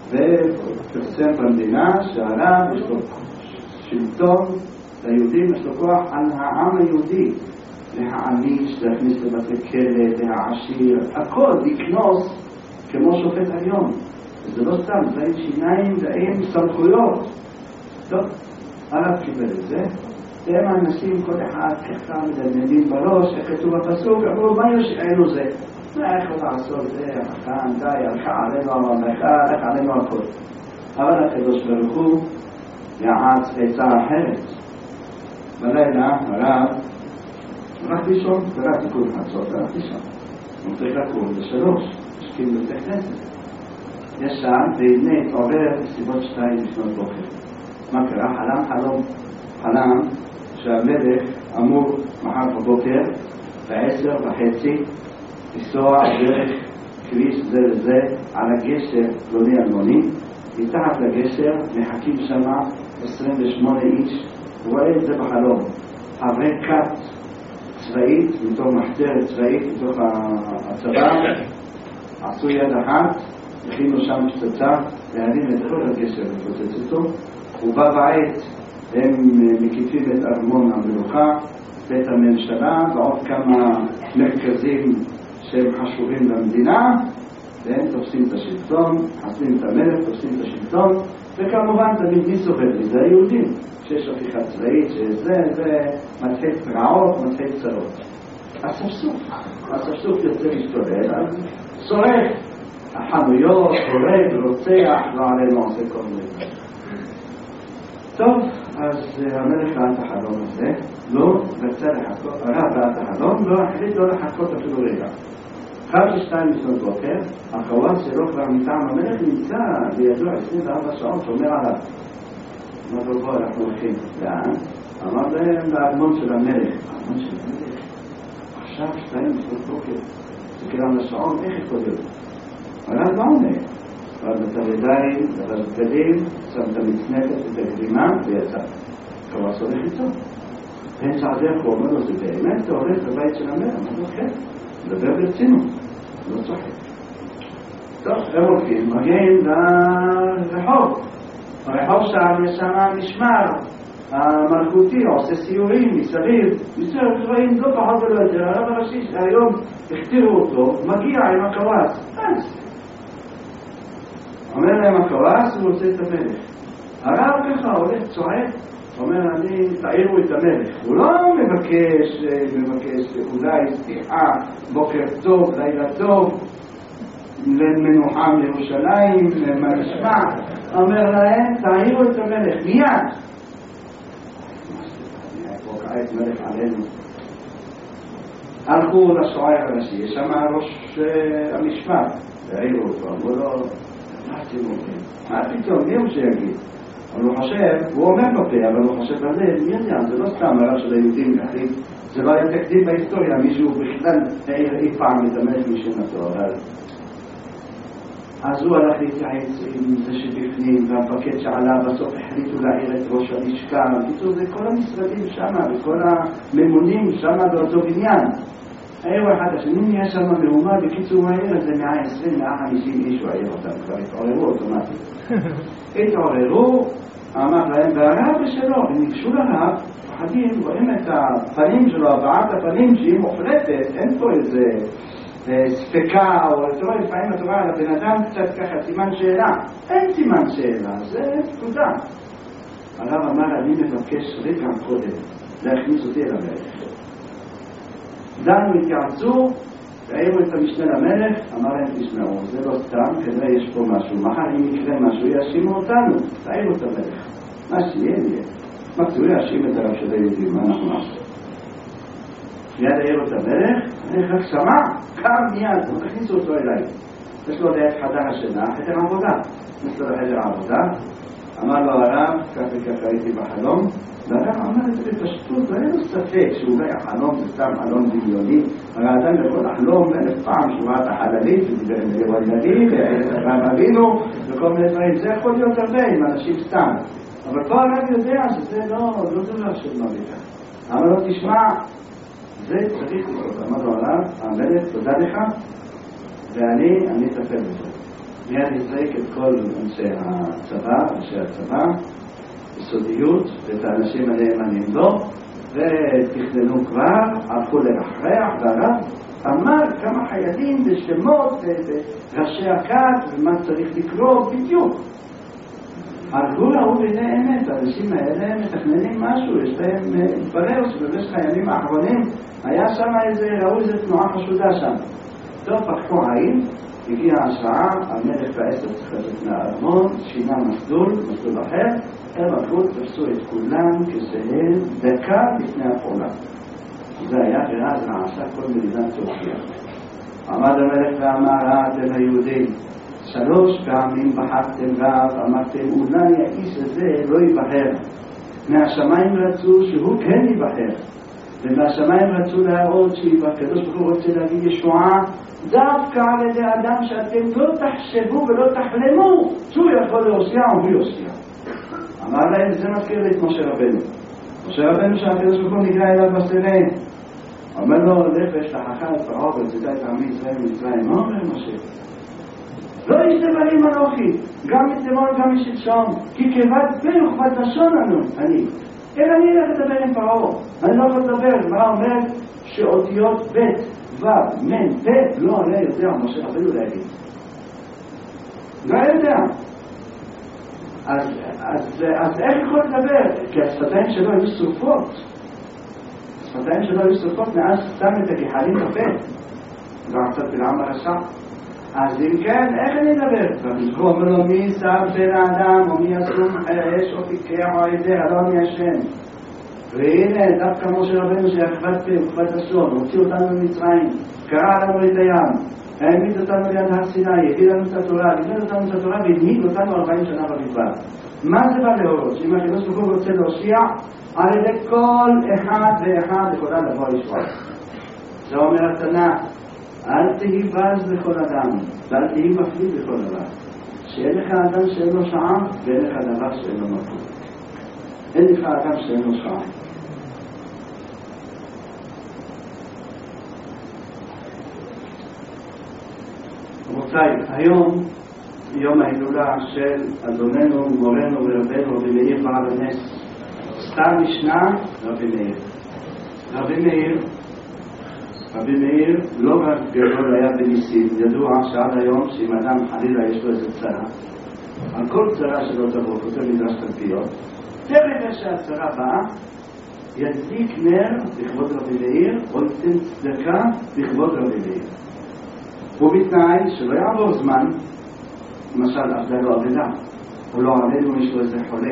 ופרסם במדינה שהרב יש לו שלטון, ליהודים יש לו כוח על העם היהודי, להעניש, להכניס לבתי כלא, להעשיר, הכל, לקנוס כמו שופט עליון. זה לא סתם, זה עם שיניים, זה עם סמכויות. טוב, הרב קיבל את זה. והם האנשים, כל אחד ככה מדמיינים בראש, איך כתוב בפסוק, אמרו, מה יושענו זה? מה איך הוא לעשות זה? החכם, די, הלכה עלינו הממלכה, הלכה עלינו הכל. אבל הקדוש ברוך הוא יעץ עצה אחרת. בלילה הרב רק לישון, ורק תיקון חצות, ורק לישון. הוא צריך לקום בשלוש, משקים בבתי כנסת. ישן, והנה התעורר בסביבות שתיים לפנות בוקר. מה קרה? חלם חלום. חלם שהמלך אמור מחר בבוקר בעשר וחצי לנסוע דרך כביש זה לזה על הגשר פלוני אלמוני. מתחת לגשר מחכים שם עשרים ושמונה איש. הוא רואה את זה בחלום. חברי כת צבאית, מתוך מחתרת צבאית, מתוך הצבא, עשו יד אחת, הכינו שם פצצה, להרים את כל הגשר ופוצץ אותו, ובבית הם מקיפים את ארמון המלוכה, בית הממשלה ועוד כמה מרכזים שהם חשובים למדינה, והם תופסים את השלטון, חסמים את המלך, תופסים את השלטון, וכמובן תמיד מי סובל מזה? היהודים. שיש הפיכה צבאית, שזה זה מתחיל פרעות, מתחיל צרות. הספסוף, הספסוף יוצא להשתולל, אז שורף החנויות, הורג, רוצח, לא עלינו עושה כל מיני. טוב, אז המלך ראה את החלום הזה, לא רצה לחכות, ראה את החלום, לא החליט לא לחכות אפילו רגע. אחר ששתיים לפנות בוקר, החוואס שלו כבר מטעם המלך נמצא בידו עשרים וארבע שעות שאומר עליו. אמר לו, בוא, אנחנו הולכים. לאן? אמר להם לאדמון של המלך. האדמון של המלך? עכשיו שתיים לפנות בוקר. זה כאילו לשעון, איך יכול להיות? אבל אז מה עונה? אבל את הידיים, את הבגדים, שם את המצנפת, את הגרימה, ויצא. החוואס הולך איתו. אין צעדי אחו, אומר לו, זה באמת, אתה הולך לבית של המלך? אמר לו, כן. לדבר ברצינות, לא צוחק. טוב, הם הולכים, מגיעים לרחוב. הרחוב שם יש שם משמר המלכותי, עושה סיורים מסביב. מסביב רואים לא פחות ולא יותר, הרב הראשי שהיום הכתירו אותו, מגיע עם הקוואס. אז אומר להם הקוואס, הוא רוצה את המלך. הרב ככה הולך צועק, אומר, אני, תעירו את המלך. הוא לא מבקש, מבקש, אולי סליחה, בוקר טוב, לילה טוב, למנוחה מירושלים, מה נשמע. אומר להם, תעירו את המלך, מיד. פה כעת מלך עלינו. הלכו לשוער הראשי, יש שם ראש המשפט, תעירו אותו, אמרו לו, מה אתם אומרים? מה פתאום, מי הוא שיגיד? אבל הוא חושב, הוא אומר בפה, אבל הוא חושב בלב, מי יודע, זה לא סתם הרב של היהודים להחליט, זה לא היה תקדים בהיסטוריה, מישהו בכלל העיר אי פעם את המלך משנתו, אבל... אז הוא הלך להתייעץ עם זה שבפנים, והפקד שעלה בסוף החליטו להעיר את ראש הלשכה, בקיצור זה כל המשרדים שם, וכל הממונים שם באותו בניין. העיר אחד השני נהיה שם מהומה, בקיצור העיר הזה מאה עשרים, מאה חמישים איש הוא העיר אותם, כבר התעוררו אוטומטית. התעוררו, אמר להם, והרב שלו, וניגשו לרב, פחדים, רואים את הפנים שלו, הבעת הפנים שהיא מוחלטת, אין פה איזה ספקה, או לא לפעמים את רואה על הבן אדם קצת ככה, סימן שאלה. אין סימן שאלה, זה פקודה. הרב אמר, אני מבקש רגע קודם, להכניס אותי אל המלך. דנו התייעצו, והעירו את המשנה למלך, אמר להם תשמעו, זה לא סתם, כנראה יש פה משהו, מחר אם יקרה משהו, יאשימו אותנו, תעירו את המלך. מה שיהיה, נהיה. מה כתוב להאשים את הרב של היהודים, מה אנחנו נעשה? מיד העירו את המלך, המלך רק שמע, קם מיד, הוא תכניסו אותו אליי. יש לו ליד חדר השינה, חדר עבודה. יש לו לחדר עבודה, אמר לו הרב, כך וכך הייתי בחלום, והרב אמר את זה בפשטות, ואין לו ספק שאולי החלום זה סתם חלום דמיוני, הרי אדם יכול לחלום אלף פעם שהוא ראה את החללית, ודיבר עם אליו הילדים, והרב אבינו, וכל מיני דברים, זה יכול להיות הרבה עם אנשים סתם. אבל פה הרב יודע שזה לא, לא דבר של מביתה. אמר לו, תשמע, זה צריך לקרות. אמר לו הרב, המלך, תודה לך, ואני, אני אטפל בזה. מיד נזרק את כל אנשי הצבא, אנשי הצבא, בסודיות, ואת האנשים הנאמנים לו, ותכננו כבר, הלכו לרחרח, והרב אמר כמה חיילים בשמות, וראשי הכת, ומה צריך לקרוא בדיוק. הלכו ראו בידי אמת, האנשים האלה מתכננים משהו, יש להם מתברר שבמשך הימים האחרונים, היה שם איזה, ראו איזה תנועה חשודה שם. טוב, פקחו עין, הגיעה השעה, המלך והעשר צריך לצאת מהארמון, שינה מסלול, מסלול אחר, הם הלכו, תפסו את כולם כשהם דקה לפני הפעולה. זה היה ואז רעשה כל מדינת טורקיה. עמד המלך ואמר, אתם היהודים, שלוש פעמים בחרתם רב, אמרתם, אולי האיש הזה לא ייבחר. מהשמיים רצו שהוא כן ייבחר. ומהשמיים רצו להראות שהקדוש ברוך הוא רוצה להגיד ישועה דווקא על ידי אדם שאתם לא תחשבו ולא תחלמו שהוא יכול להושיע או הוא יושיע. אמר להם, זה מזכיר לי את משה רבנו. משה רבנו שהקדוש ברוך הוא נגלה אליו בסלע. אומר לו, לך יש תחכה את פרעה וצדה את עמי ישראל ומצרים. מה אומר משה? לא ישתבלים אנוכי, גם אתמול גם משלשום, כי כבד פה וכבד לשון לנו, אני. אלא אני אלך לדבר עם פרעה, אני לא יכול לדבר. מה אומר שאותיות ב' ו' מ' פ' לא עולה יודע, משה רבנו להגיד. לא יודע. אז, אז, אז איך יכול לדבר? כי השפתיים שלו היו שרופות. השפתיים שלו היו שרופות מאז שם את הגחלים בפה. זה קצת בלעם הרשע. אז אם כן, איך אני אדבר? הוא אומר לו, מי שם בן האדם, או מי אסום אש, או פיקח, או איזה, הלא מי השם. והנה, דווקא משה רבנו שהכבד פה, וכבד לשון, הוציא אותנו ממצרים, קרא לנו את הים, העמיד אותנו ליד הר סיני, הביא לנו את התורה, לימד אותנו את התורה, והנהיג אותנו ארבעים שנה במדבר. מה זה בא להורות? שאם הקדוש ברוך הוא רוצה להושיע, על ידי כל אחד ואחד יכולה לבוא לישועה. זה אומר התנ"ך, אל תהי בז לכל אדם, ואל תהי מפליג לכל דבר. שאין לך אדם שאין לו שעה, ואין לך דבר שאין לו מקום. אין לך אדם שאין לו שעה. רבותיי, היום יום ההילולה של אדוננו, מורנו ורבנו רבי מאיר בעל הנס. סתם משנה רבי מאיר. רבי מאיר רבי מאיר לא רק גדול היה בניסים, ידוע שעד היום שאם אדם חלילה יש לו איזה צרה, על כל צרה שלא תבוא, כותב מדרש תלפיות, תראה שהצרה באה, ידליק נר לכבוד רבי מאיר, או ייתן צדקה לכבוד רבי מאיר. ובתנאי שלא יעבור זמן, למשל עבדה לו עבדה, או לא עלינו יש לו איזה חולה,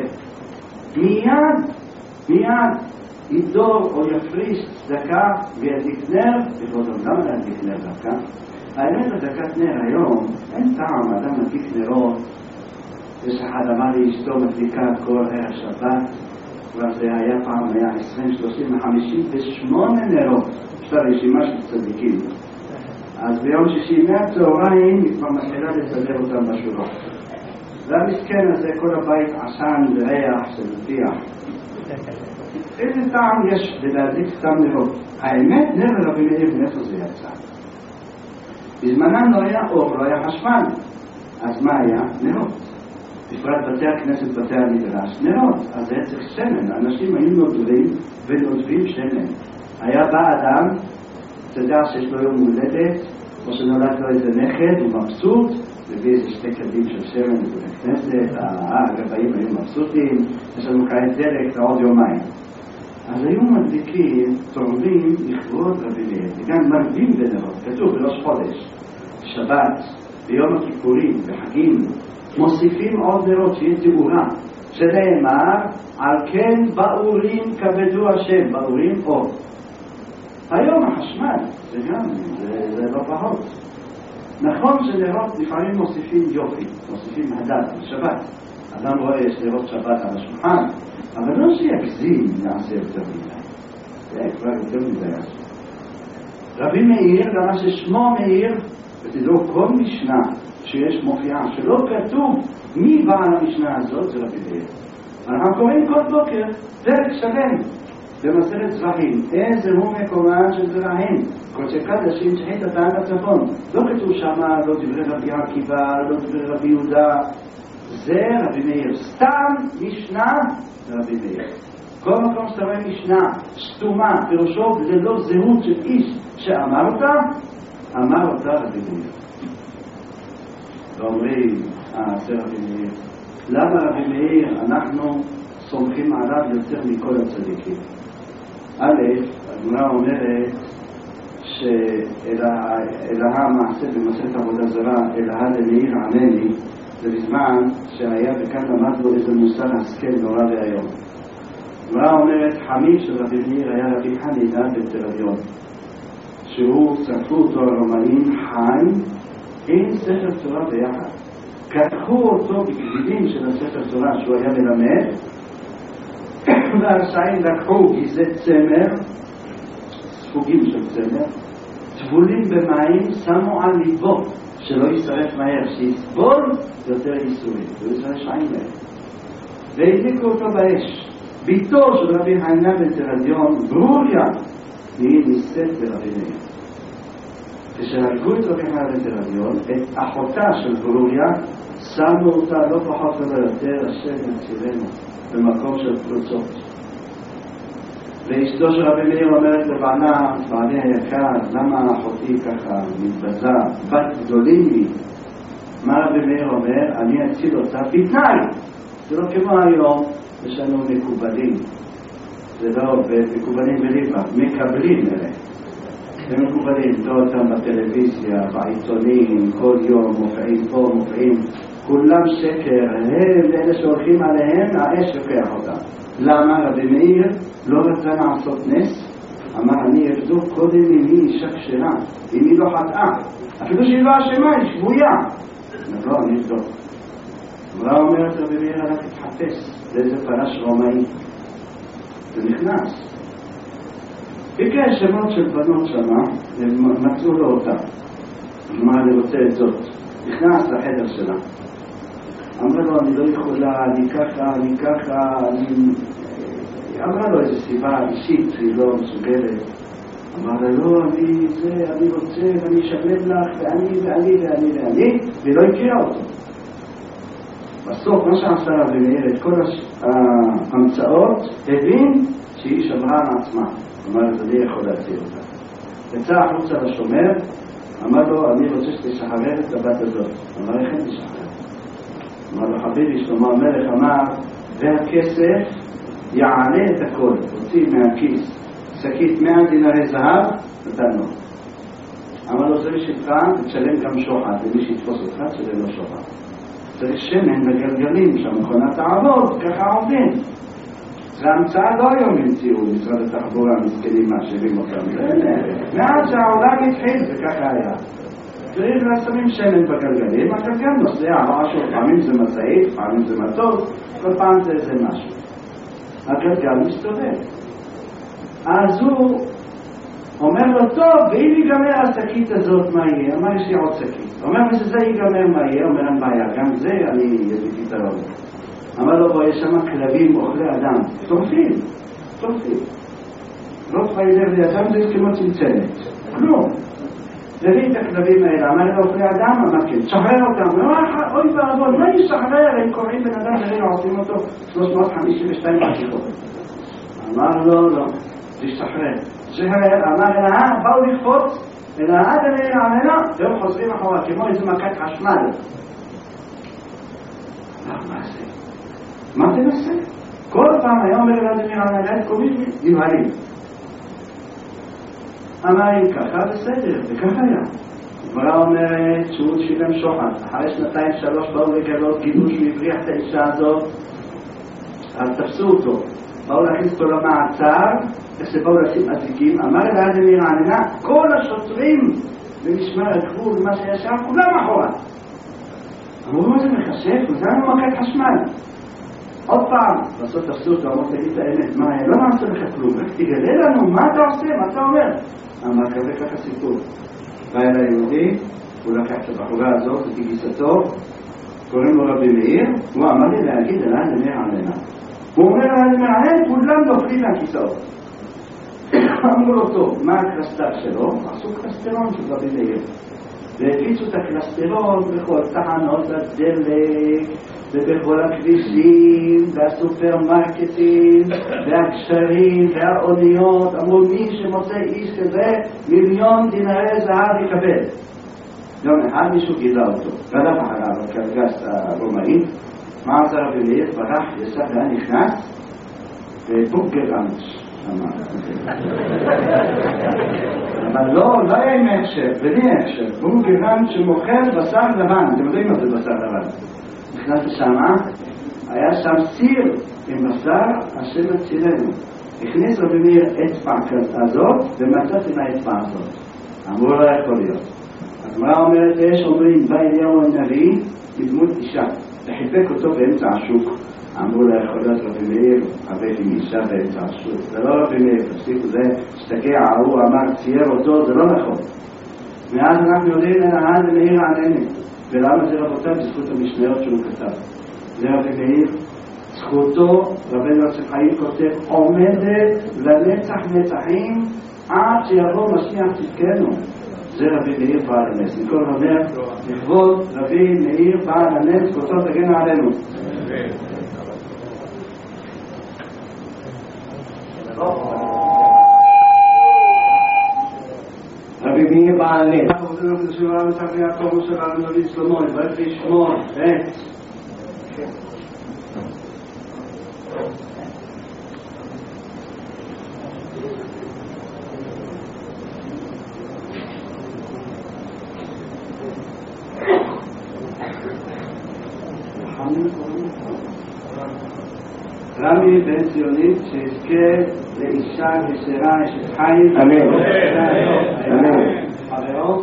מיד, מיד, ידור או יפריש צדקה וידליק נר לכבוד רבי. למה להדליק נר דווקא? האמת הדלקת נר היום, אין טעם, אדם מדליק נרות, יש אחד אמר לי אשתו מדליקה כל ערב שבת, כבר זה היה פעם, היה עשרים, שלושים, חמישים ושמונה נרות, יש לה רשימה של צדיקים. אז ביום שישי מהצהריים היא כבר מתחילה לסדר אותם בשורות. והמסכן הזה, כל הבית עשן וריח של פיח. איזה טעם יש בלהדליק סתם נרות? האמת, נר רבי מאיר, מאיפה זה יצא? בזמנם לא היה אור, לא היה חשמל. אז מה היה? נרות. בפרט בתי הכנסת, בתי המדרש, נרות. אז זה צריך שמן. אנשים היו נודרים ונודבים שמן. היה בא אדם, תדע שיש לו יום הולדת, או שנולד לו איזה נכד, הוא מבסוט, מביא איזה שתי קדים של שמן בבית הכנסת, הגבאים היו מבסוטים, יש לנו כעת דלק לעוד יומיים. אז היו מדליקים, תורמים לכבוד רבי מאיר, וגם מרבים בנרות, כתוב בראש חודש, שבת, ביום הכיפורים, בחגים, מוסיפים עוד נרות שיהיה תאורה, שנאמר, על כן באורים כבדו השם, באורים אור. היום החשמל, זה גם, זה, זה לא פחות. נכון שנרות לפעמים מוסיפים יופי, מוסיפים הדת בשבת. אדם רואה יש נרות שבת על השולחן, אבל לא שיגזים נעשה יותר מדי. זה כבר יותר מדי. רבי מאיר, למה ששמו מאיר, ותדעו כל משנה שיש מופיעה שלא כתוב מי בעל המשנה הזאת, זה רבי מאיר. אנחנו קוראים כל בוקר פרק שלם במסכת זרעים, איזה הוא מקומן של זרעים, קודשי קדשים שחית התאים בצפון. לא כתוב שמה, לא דברי רבי עקיבא, לא דברי רבי יהודה, זה רבי מאיר. סתם משנה רבי מאיר. כל מקום שאתה רואה משנה סתומה, פירושו ללא זהות של איש שאמר אותה, אמר אותה רבי מאיר. ואומרים, אה, זה רבי מאיר. למה רבי מאיר אנחנו סומכים עליו יותר מכל הצדיקים? א', הגמרא אומרת שאלוהה מעשה במסכת עבודה זרה, אלוהה למאיר עמני, זה בזמן שהיה וכאן למד לו איזה מוסר השכל נורא והיום. הגמרא אומרת, חמיו של רבי מאיר היה רבי חנינה בן תרדיון, שהוא צרפו אותו הרומאים חי עם ספר תורה ביחד. קרחו אותו בכבילים של הספר תורה שהוא היה מלמד, והרשעים לקחו גזי צמר, ספוגים של צמר, טבולים במים, שמו על ליבו שלא ישרף מהר, שיסבול יותר ייסורים, ויש רשעים להם. והדליקו אותו באש. ביתו של רבי חנינה בן תרדיון, ברוריה, והיא נישאת ברבי מאיר. כשהרגו את רבי חנניה בן תרדיון, את אחותה של ברוריה, שמו אותה לא פחות ולא יותר, השם יצילנו, במקום של פרוצות. ואשתו של רבי מאיר אומרת לבעלה, בעלי היקר, למה אחותי ככה מתבזה, בת גדולים לי? מה רבי מאיר אומר? אני אציל אותה בתנאי. זה לא כמו היום, יש לנו מקובלים. זה לא עובד, מקובלים בליבה, מקבלים אלה. הם מקובלים, לא אותם בטלוויזיה, בעיתונים, כל יום, מופיעים פה, מופיעים. כולם שקר, הם ואלה שהולכים עליהם, האש לוקח אותם. למה? רבי מאיר לא רצה לעשות נס, אמר אני אבדוק קודם אם היא אישה כשרה, אם היא לא חטאה, אפילו שהיא לא אשמה, היא שבויה. אמר לא, אני אבדוק. אמרה אומרת רבי מאיר, הלך להתחפש לאיזה פרש רומאי. זה נכנס. ביקש שמות של בנות שמה, הם מצאו לו אותה. אמר אני רוצה את זאת. נכנס לחדר שלה. אמרה לו, אני לא יכולה, אני ככה, אני ככה, אני... אמרה לו איזו סיבה אישית, היא לא מסוגלת. אמרה לו, לא, אני זה, אני רוצה, ואני אשלם לך, ואני, ואני, ואני, ואני, ולא הכירה אותו. בסוף, מה שעשה רבי מאיר, את כל ההמצאות, הבין שהיא שמרה על עצמה. אמר, אז אני יכול להציל אותה. יצא החוצה לשומר, אמר לו, אני רוצה שתשחרר את הבת הזאת. אמר, איך אני תשחרר? אמר לו, חביבי, שלמה המלך אמר, והכסף יעלה את הכל, הוציא מהכיס, שקית מאה דינרי זהב, נתן לו. אמר לו, זה בשבילך, תשלם גם שוחד, ומי שיתפוס אותך, תשלם לו שוחד. צריך שמן בגלגלים, שהמכונה תעבוד, ככה עובדים. זה המצאה לא היום המציאו, משרד התחבורה, מסכנים מאשרים אותם. מאז שהעולם התחיל, זה ככה היה. צריך לשים שמן בגלגלים, הגלגל נוסע, משהו, פעמים זה משאית, פעמים זה מטוס, כל פעם זה איזה משהו. הגלגל מסתובב. אז הוא אומר לו, טוב, ואם ייגמר השקית הזאת, מה יהיה? אמר, יש לי עוד שקית. אומר, ושזה ייגמר, מה יהיה? אומר, אין בעיה, גם זה אני ידידי תרון. אמר לו, בוא, יש שם כלבים אוכלי אדם. טורפים, טורפים. לא תפיידר לידם, זה כמו צמצמת. כלום. תביא את הכלבים האלה, אמר לו, אוכלי אדם, אמר כן, שחרר אותם. אוי ואבון, מה ישחרר? הם קוראים בן אדם, והם עושים אותו שלוש מאות חמישים ושתיים עתיקות. אמר לו, לא, תשחרר. שחרר, אמר אלאה, באו לקפוץ, אלאה דלי עמנה, והם חוזרים אחורה, כמו איזה מכת חשמל. מה זה? מה תנסה? כל פעם היה אומר אלאה דלי עמנה, את קוביש נבהלים. אמר אם ככה בסדר, וככה היה. הגמרא אומרת שהוא שילם שוחד. אחרי שנתיים שלוש באו לגלות, גילו שהוא הבריח את האישה הזאת, אז תפסו אותו. באו להכניס אותו למעצר, איך שבאו לשים עתיקים, אמר אלאה דלי עמנה, כל השוטרים במשמר הגבול, מה שהיה שם, כולם אחורה. אמרו, מה זה מחשב? זה היה מכת חשמל. עוד פעם, בסוף תפסו אותו, אמרו, תגיד את האמת, מה, לא נעשה לך כלום, רק תגלה לנו, מה אתה עושה, מה אתה אומר? אמר, כזה ככה סיפור. בא אל היהודי, הוא לקח את הבחורה הזאת, את גיסתו, קוראים לו רבי מאיר, הוא אמר לי להגיד, אלאה דלי עמנה. הוא אומר, אלאה דלי עמנה, כולם נופלים מהכיסאות. אמרו לו, טוב, מה הקלסטר שלו? עשו קלסטרון של רבי מאיר. והפיצו את הקלסטרון בכל תחנות הדלק, ובכל הכבישים, והסופרמרקטים, והגשרים, והאוניות. אמרו, מי שמוצא איש כזה, מיליון דינרי זהב יקבל. יום אחד מישהו גילה אותו, רדף אחריו, כרגש הרומאי. מה עשה רבי מאיר? ברח, יסף והיה נכנס, ובוגרנש. אבל לא, לא היה עם הכשר, בלי הכשר. בוגרנש שמוכר בשר לבן, אתם יודעים מה זה בשר לבן. נכנס לשמה, היה שם סיר עם בשר, השם הצילנו. הכניס רבי מאיר אצבע הזאת, ומצאת עם האצבע הזאת. אמרו לא יכול להיות. הגמרא אומרת, יש אומרים, בא אליהו הנביא, בדמות אישה, וחיבק אותו באמצע השוק. אמרו לא יכול להיות רבי מאיר, חבק עם אישה באמצע השוק. זה לא רבי מאיר, תפסיקו זה, שתקע, הוא אמר, צייר אותו, זה לא נכון. מאז אנחנו יודעים, אלאה דלי עמנה. ולמה זה רבותיו? בזכות המשניות שהוא כתב. זה רבי מאיר, זכותו, רבנו יוסף חיים כותב, עומדת לנצח נצחים עד שיבוא משיח צדקנו. זה רבי מאיר בעל הנס. ניקול אומר, לכבוד רבי מאיר בעל הנס, זכותו תגן עלינו. רבי מאיר בעל הנס. אנחנו רוצים לנו לשמור לנו תחת יעקב שלנו דוד שלמה, יברך לשמור, את רמי בן ציונית שיזכה לאישה ישרה אשת חיל. אמן. אמן. חברו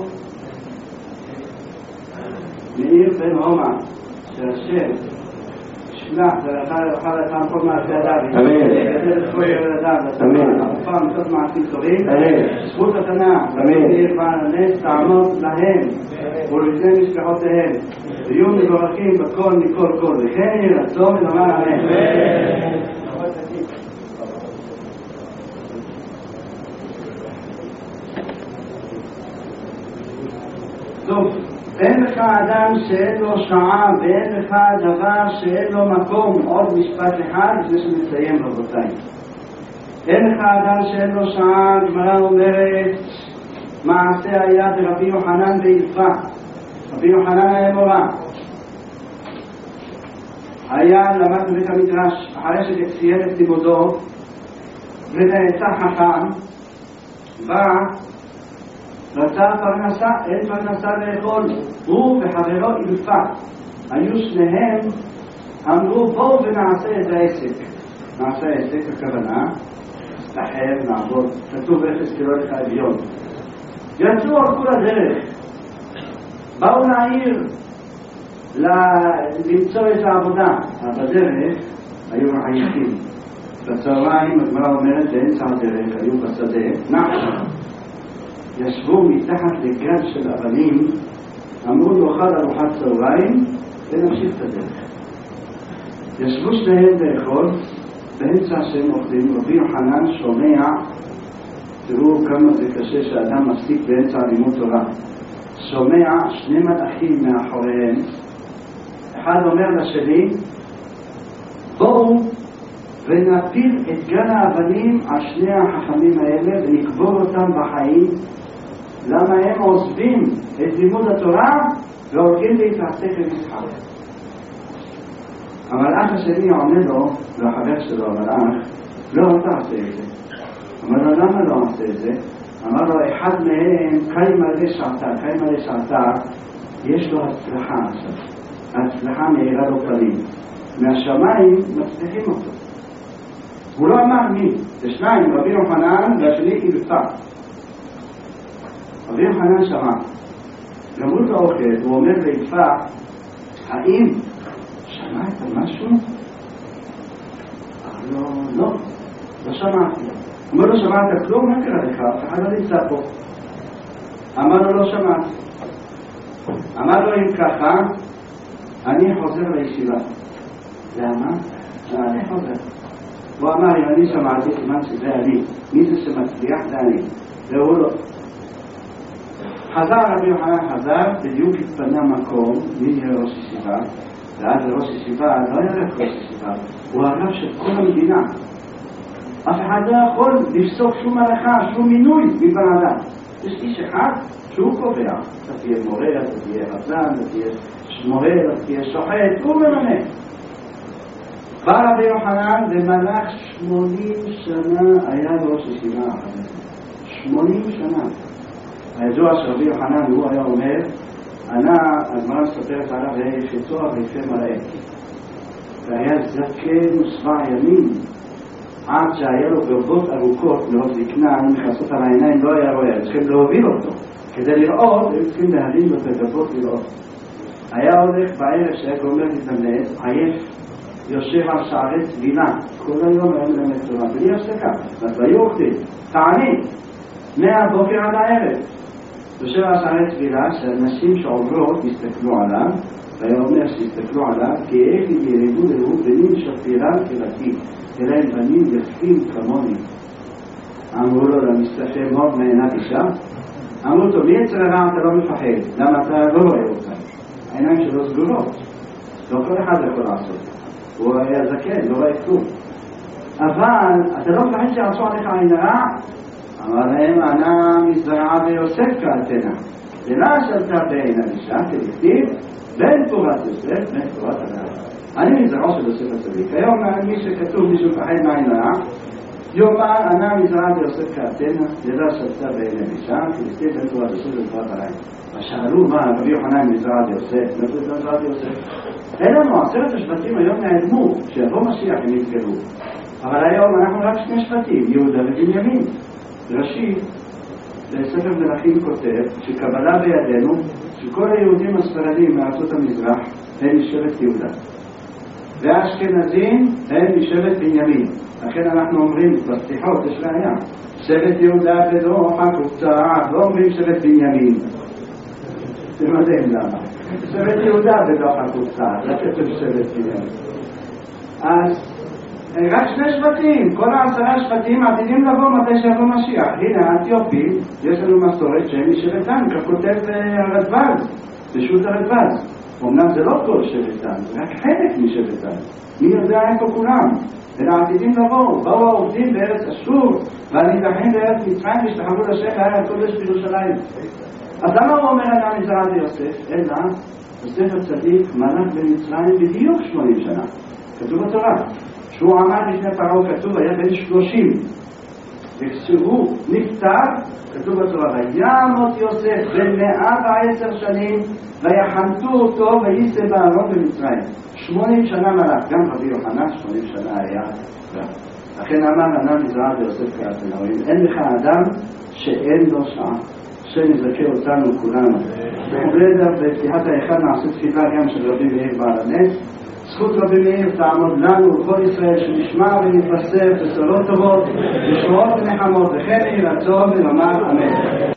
מאיר בן הומה שהשם ישלח ולאחר לאחר לאחר כל מעשי אדם. אמן. יגדל את כל ילדיו. אמן. הפעם מתוך מעשים טובים. אמן. זכות התנא אמן. מאיר בעל הנס תעמוד להם ולבני משפחותיהם ויהיו מבורכים בכל מכל כל וכן יהי רצון ונאמר אמן. טוב, אין לך אדם שאין לו שעה ואין לך דבר שאין לו מקום. עוד משפט אחד לפני שנסיים רבותיי. אין לך אדם שאין לו שעה. הגמרא אומרת מעשה היה ברבי יוחנן באילפא. רבי יוחנן היה מורה, היה למד בבית המדרש. אחרי שסיים את לימודו ונעשה חכם, בא רצה פרנסה, אין פרנסה לאכול. הוא וחברו אילפא היו שניהם, אמרו בואו ונעשה את העסק. נעשה עסק, הכוונה תחב, נעבוד, כתוב אפס קילומטר אביון. יצאו על כל הדרך, באו לעיר למצוא את העבודה. בדרך היו עייפים. בצהריים הגמרא אומרת באמצע הדרך היו בשדה, נחשו, ישבו מתחת לגג של אבנים, אמרו נאכל ארוחת צהריים ונמשיך את הדרך. ישבו שניהם לאכול, באמצע שהם אוכלים רבי יוחנן שומע. תראו כמה זה קשה שאדם מפסיק באמצע לימוד תורה. שומע שני מלאכים מאחוריהם, אחד אומר לשני בואו ונפיל את גן האבנים על שני החכמים האלה ונקבור אותם בחיים. למה הם עוזבים את לימוד התורה והולכים להתעסק במסחר. המלאך השני עונה לו, והחבר שלו המלאך, לא, אל תעשה את זה. אמר לו, למה לא עושה את זה? אמר לו, אחד מהם קי מלא שעתה, קי מלא שעתה, יש לו הצלחה עכשיו. ההצלחה מהירה לו פנים. מהשמיים מצליחים אותו. הוא לא אמר מי, זה שניים, רבי יוחנן והשני אילפא. רבי יוחנן שמע. גמרו את האוכל, הוא אומר לאילפא, האם שמעת על משהו? אמר לו, לא, לא שמעתי. אמר לו, שמעת כלום? מה קרה לך? אף אחד לא נמצא פה. אמר לו, לא שמעתי. אמר לו, אם ככה, אני חוזר לישיבה. למה? אני חוזר. הוא אמר, אם אני שמעתי, סימן שזה אני. מי זה שמצליח? זה אני. והוא לא. חזר רבי יוחנן, חזר, בדיוק התפנה מקום, מי יהיה ראש ישיבה? ואז לראש ישיבה, לא היה רק ראש ישיבה, הוא הרב של כל המדינה. אף אחד לא יכול לפסוק שום הלכה, שום מינוי מבעלה. יש איש אחד שהוא קובע. אתה תהיה מורה, אתה תהיה רזן, אתה תהיה שמורה, אתה תהיה שוחט, הוא ממנה. בא רבי יוחנן במהלך שמונים שנה היה ראש ישיבה אחת. שמונים שנה. הידוע שרבי יוחנן הוא היה אומר, ענה, הגמרא מספרת עליו, היה יפה תואר ויפה מראה. והיה זקן ושבע ימים, עד שהיה לו גרבות ארוכות מאוד זקנה, נכנסות על העיניים, לא היה רואה, צריכים להוביל אותו. כדי לראות, הם צריכים להרים לו את הגרבות לראות. היה הולך בערב שהיה גומר להתאמץ, עייף, יושב על שערי צבינה, כל היום היה מלמד תורה, בלי הפסקה. אז היו אוכלים, תעני, מהבוקר עד הערב. יושב על שערי צבינה, שאנשים שעוברות יסתכלו עליו, והיה אומר שיסתכלו עליו, כי איך הם ירדו לראות בנים שפירן כבתים, אלא הם בנים יפים כמוני. אמרו לו, למסתכל מאוד מעינת אישה, אמרו אותו, מי יצר הרע אתה לא מפחד? למה אתה לא רואה אותה? העיניים שלו סגורות. לא כל אחד יכול לעשות. הוא היה זקן, לא רואה כלום. אבל אתה לא מפחד שיעשו עליך עין הרע? אמר להם, ענה מזרעה ויוסף קראתנה. ולא אשלתה בעין הרישה, כדכתיב, בין תורת יוסף, בין תורת הרע. אני מזרעו של יוסף הצדיק. היום מי שכתוב מישהו מפחד מעין הרע, יאמר, ענה מזרעה ויוסף קראתנה, ולא אשלתה בעין הרישה, כדכתיב, בין תורת יוסף ותורת הרע. שאלו מה, רבי יוחנן מזרעה ויוסף, מאיפה זה מזרעה ויוסף? אין לנו, עשרת השבטים היום נעלמו, שיבוא משיח הם יתגלו. אבל היום אנחנו רק שני שבטים, יהודה ובנימין. ראשי, בספר מלכים כותב, שקבלה בידינו, שכל היהודים הספרדים מארצות המזרח הם משבט יהודה. והאשכנזים הם משבט בנימין. לכן אנחנו אומרים, בפתיחות יש ראיה, שבט יהודה בתוך הקופצה, לא אומרים שבט בנימין. אתם יודעים למה. שבט יהודה בתוך הקופצה, לא כתוב שבט בנימין. אז רק שני שבטים, כל העשרה שבטים עתידים לבוא מתי שיבוא משיח. הנה, האתיופים, יש לנו מסורת שהם משבטן, כך כותב הרדב"ז, פשוט הרדב"ז. אמנם זה לא כל שבטן, זה רק חלק משבטן. מי יודע איפה כולם? אלא עתידים לבוא, באו העובדים בארץ אשור, והנידחים בארץ מצרים והשתחוו לשם להר הקודש בירושלים. אז למה הוא אומר ענה מזרעה ויוסף? אלא, יוסף הצדיק מלך במצרים בדיוק שמונים שנה. כתוב בתורה. שהוא עמד לפני פרעה, כתוב, היה בן שלושים. וכשהוא נפטר, כתוב בתורה, וימות יוסף בן מאה ועשר שנים, ויחנתו אותו ויישא בארון במצרים. שמונים שנה מלך, גם רבי יוחנן, שמונים שנה היה. לכן אמר ענה מזרעה ויוסף קראתנה, אין לך אדם שאין לו שעה. שנזכה אותנו כולנו. ובלדר, בפתיחת האחד נעשה תפילה גם של רבי מאיר בעל הנס. זכות רבי מאיר תעמוד לנו ולכל ישראל שנשמע ונתבשר בשורות טובות, ישועות ונחמות, וכן יהי רצון ונאמר אמן.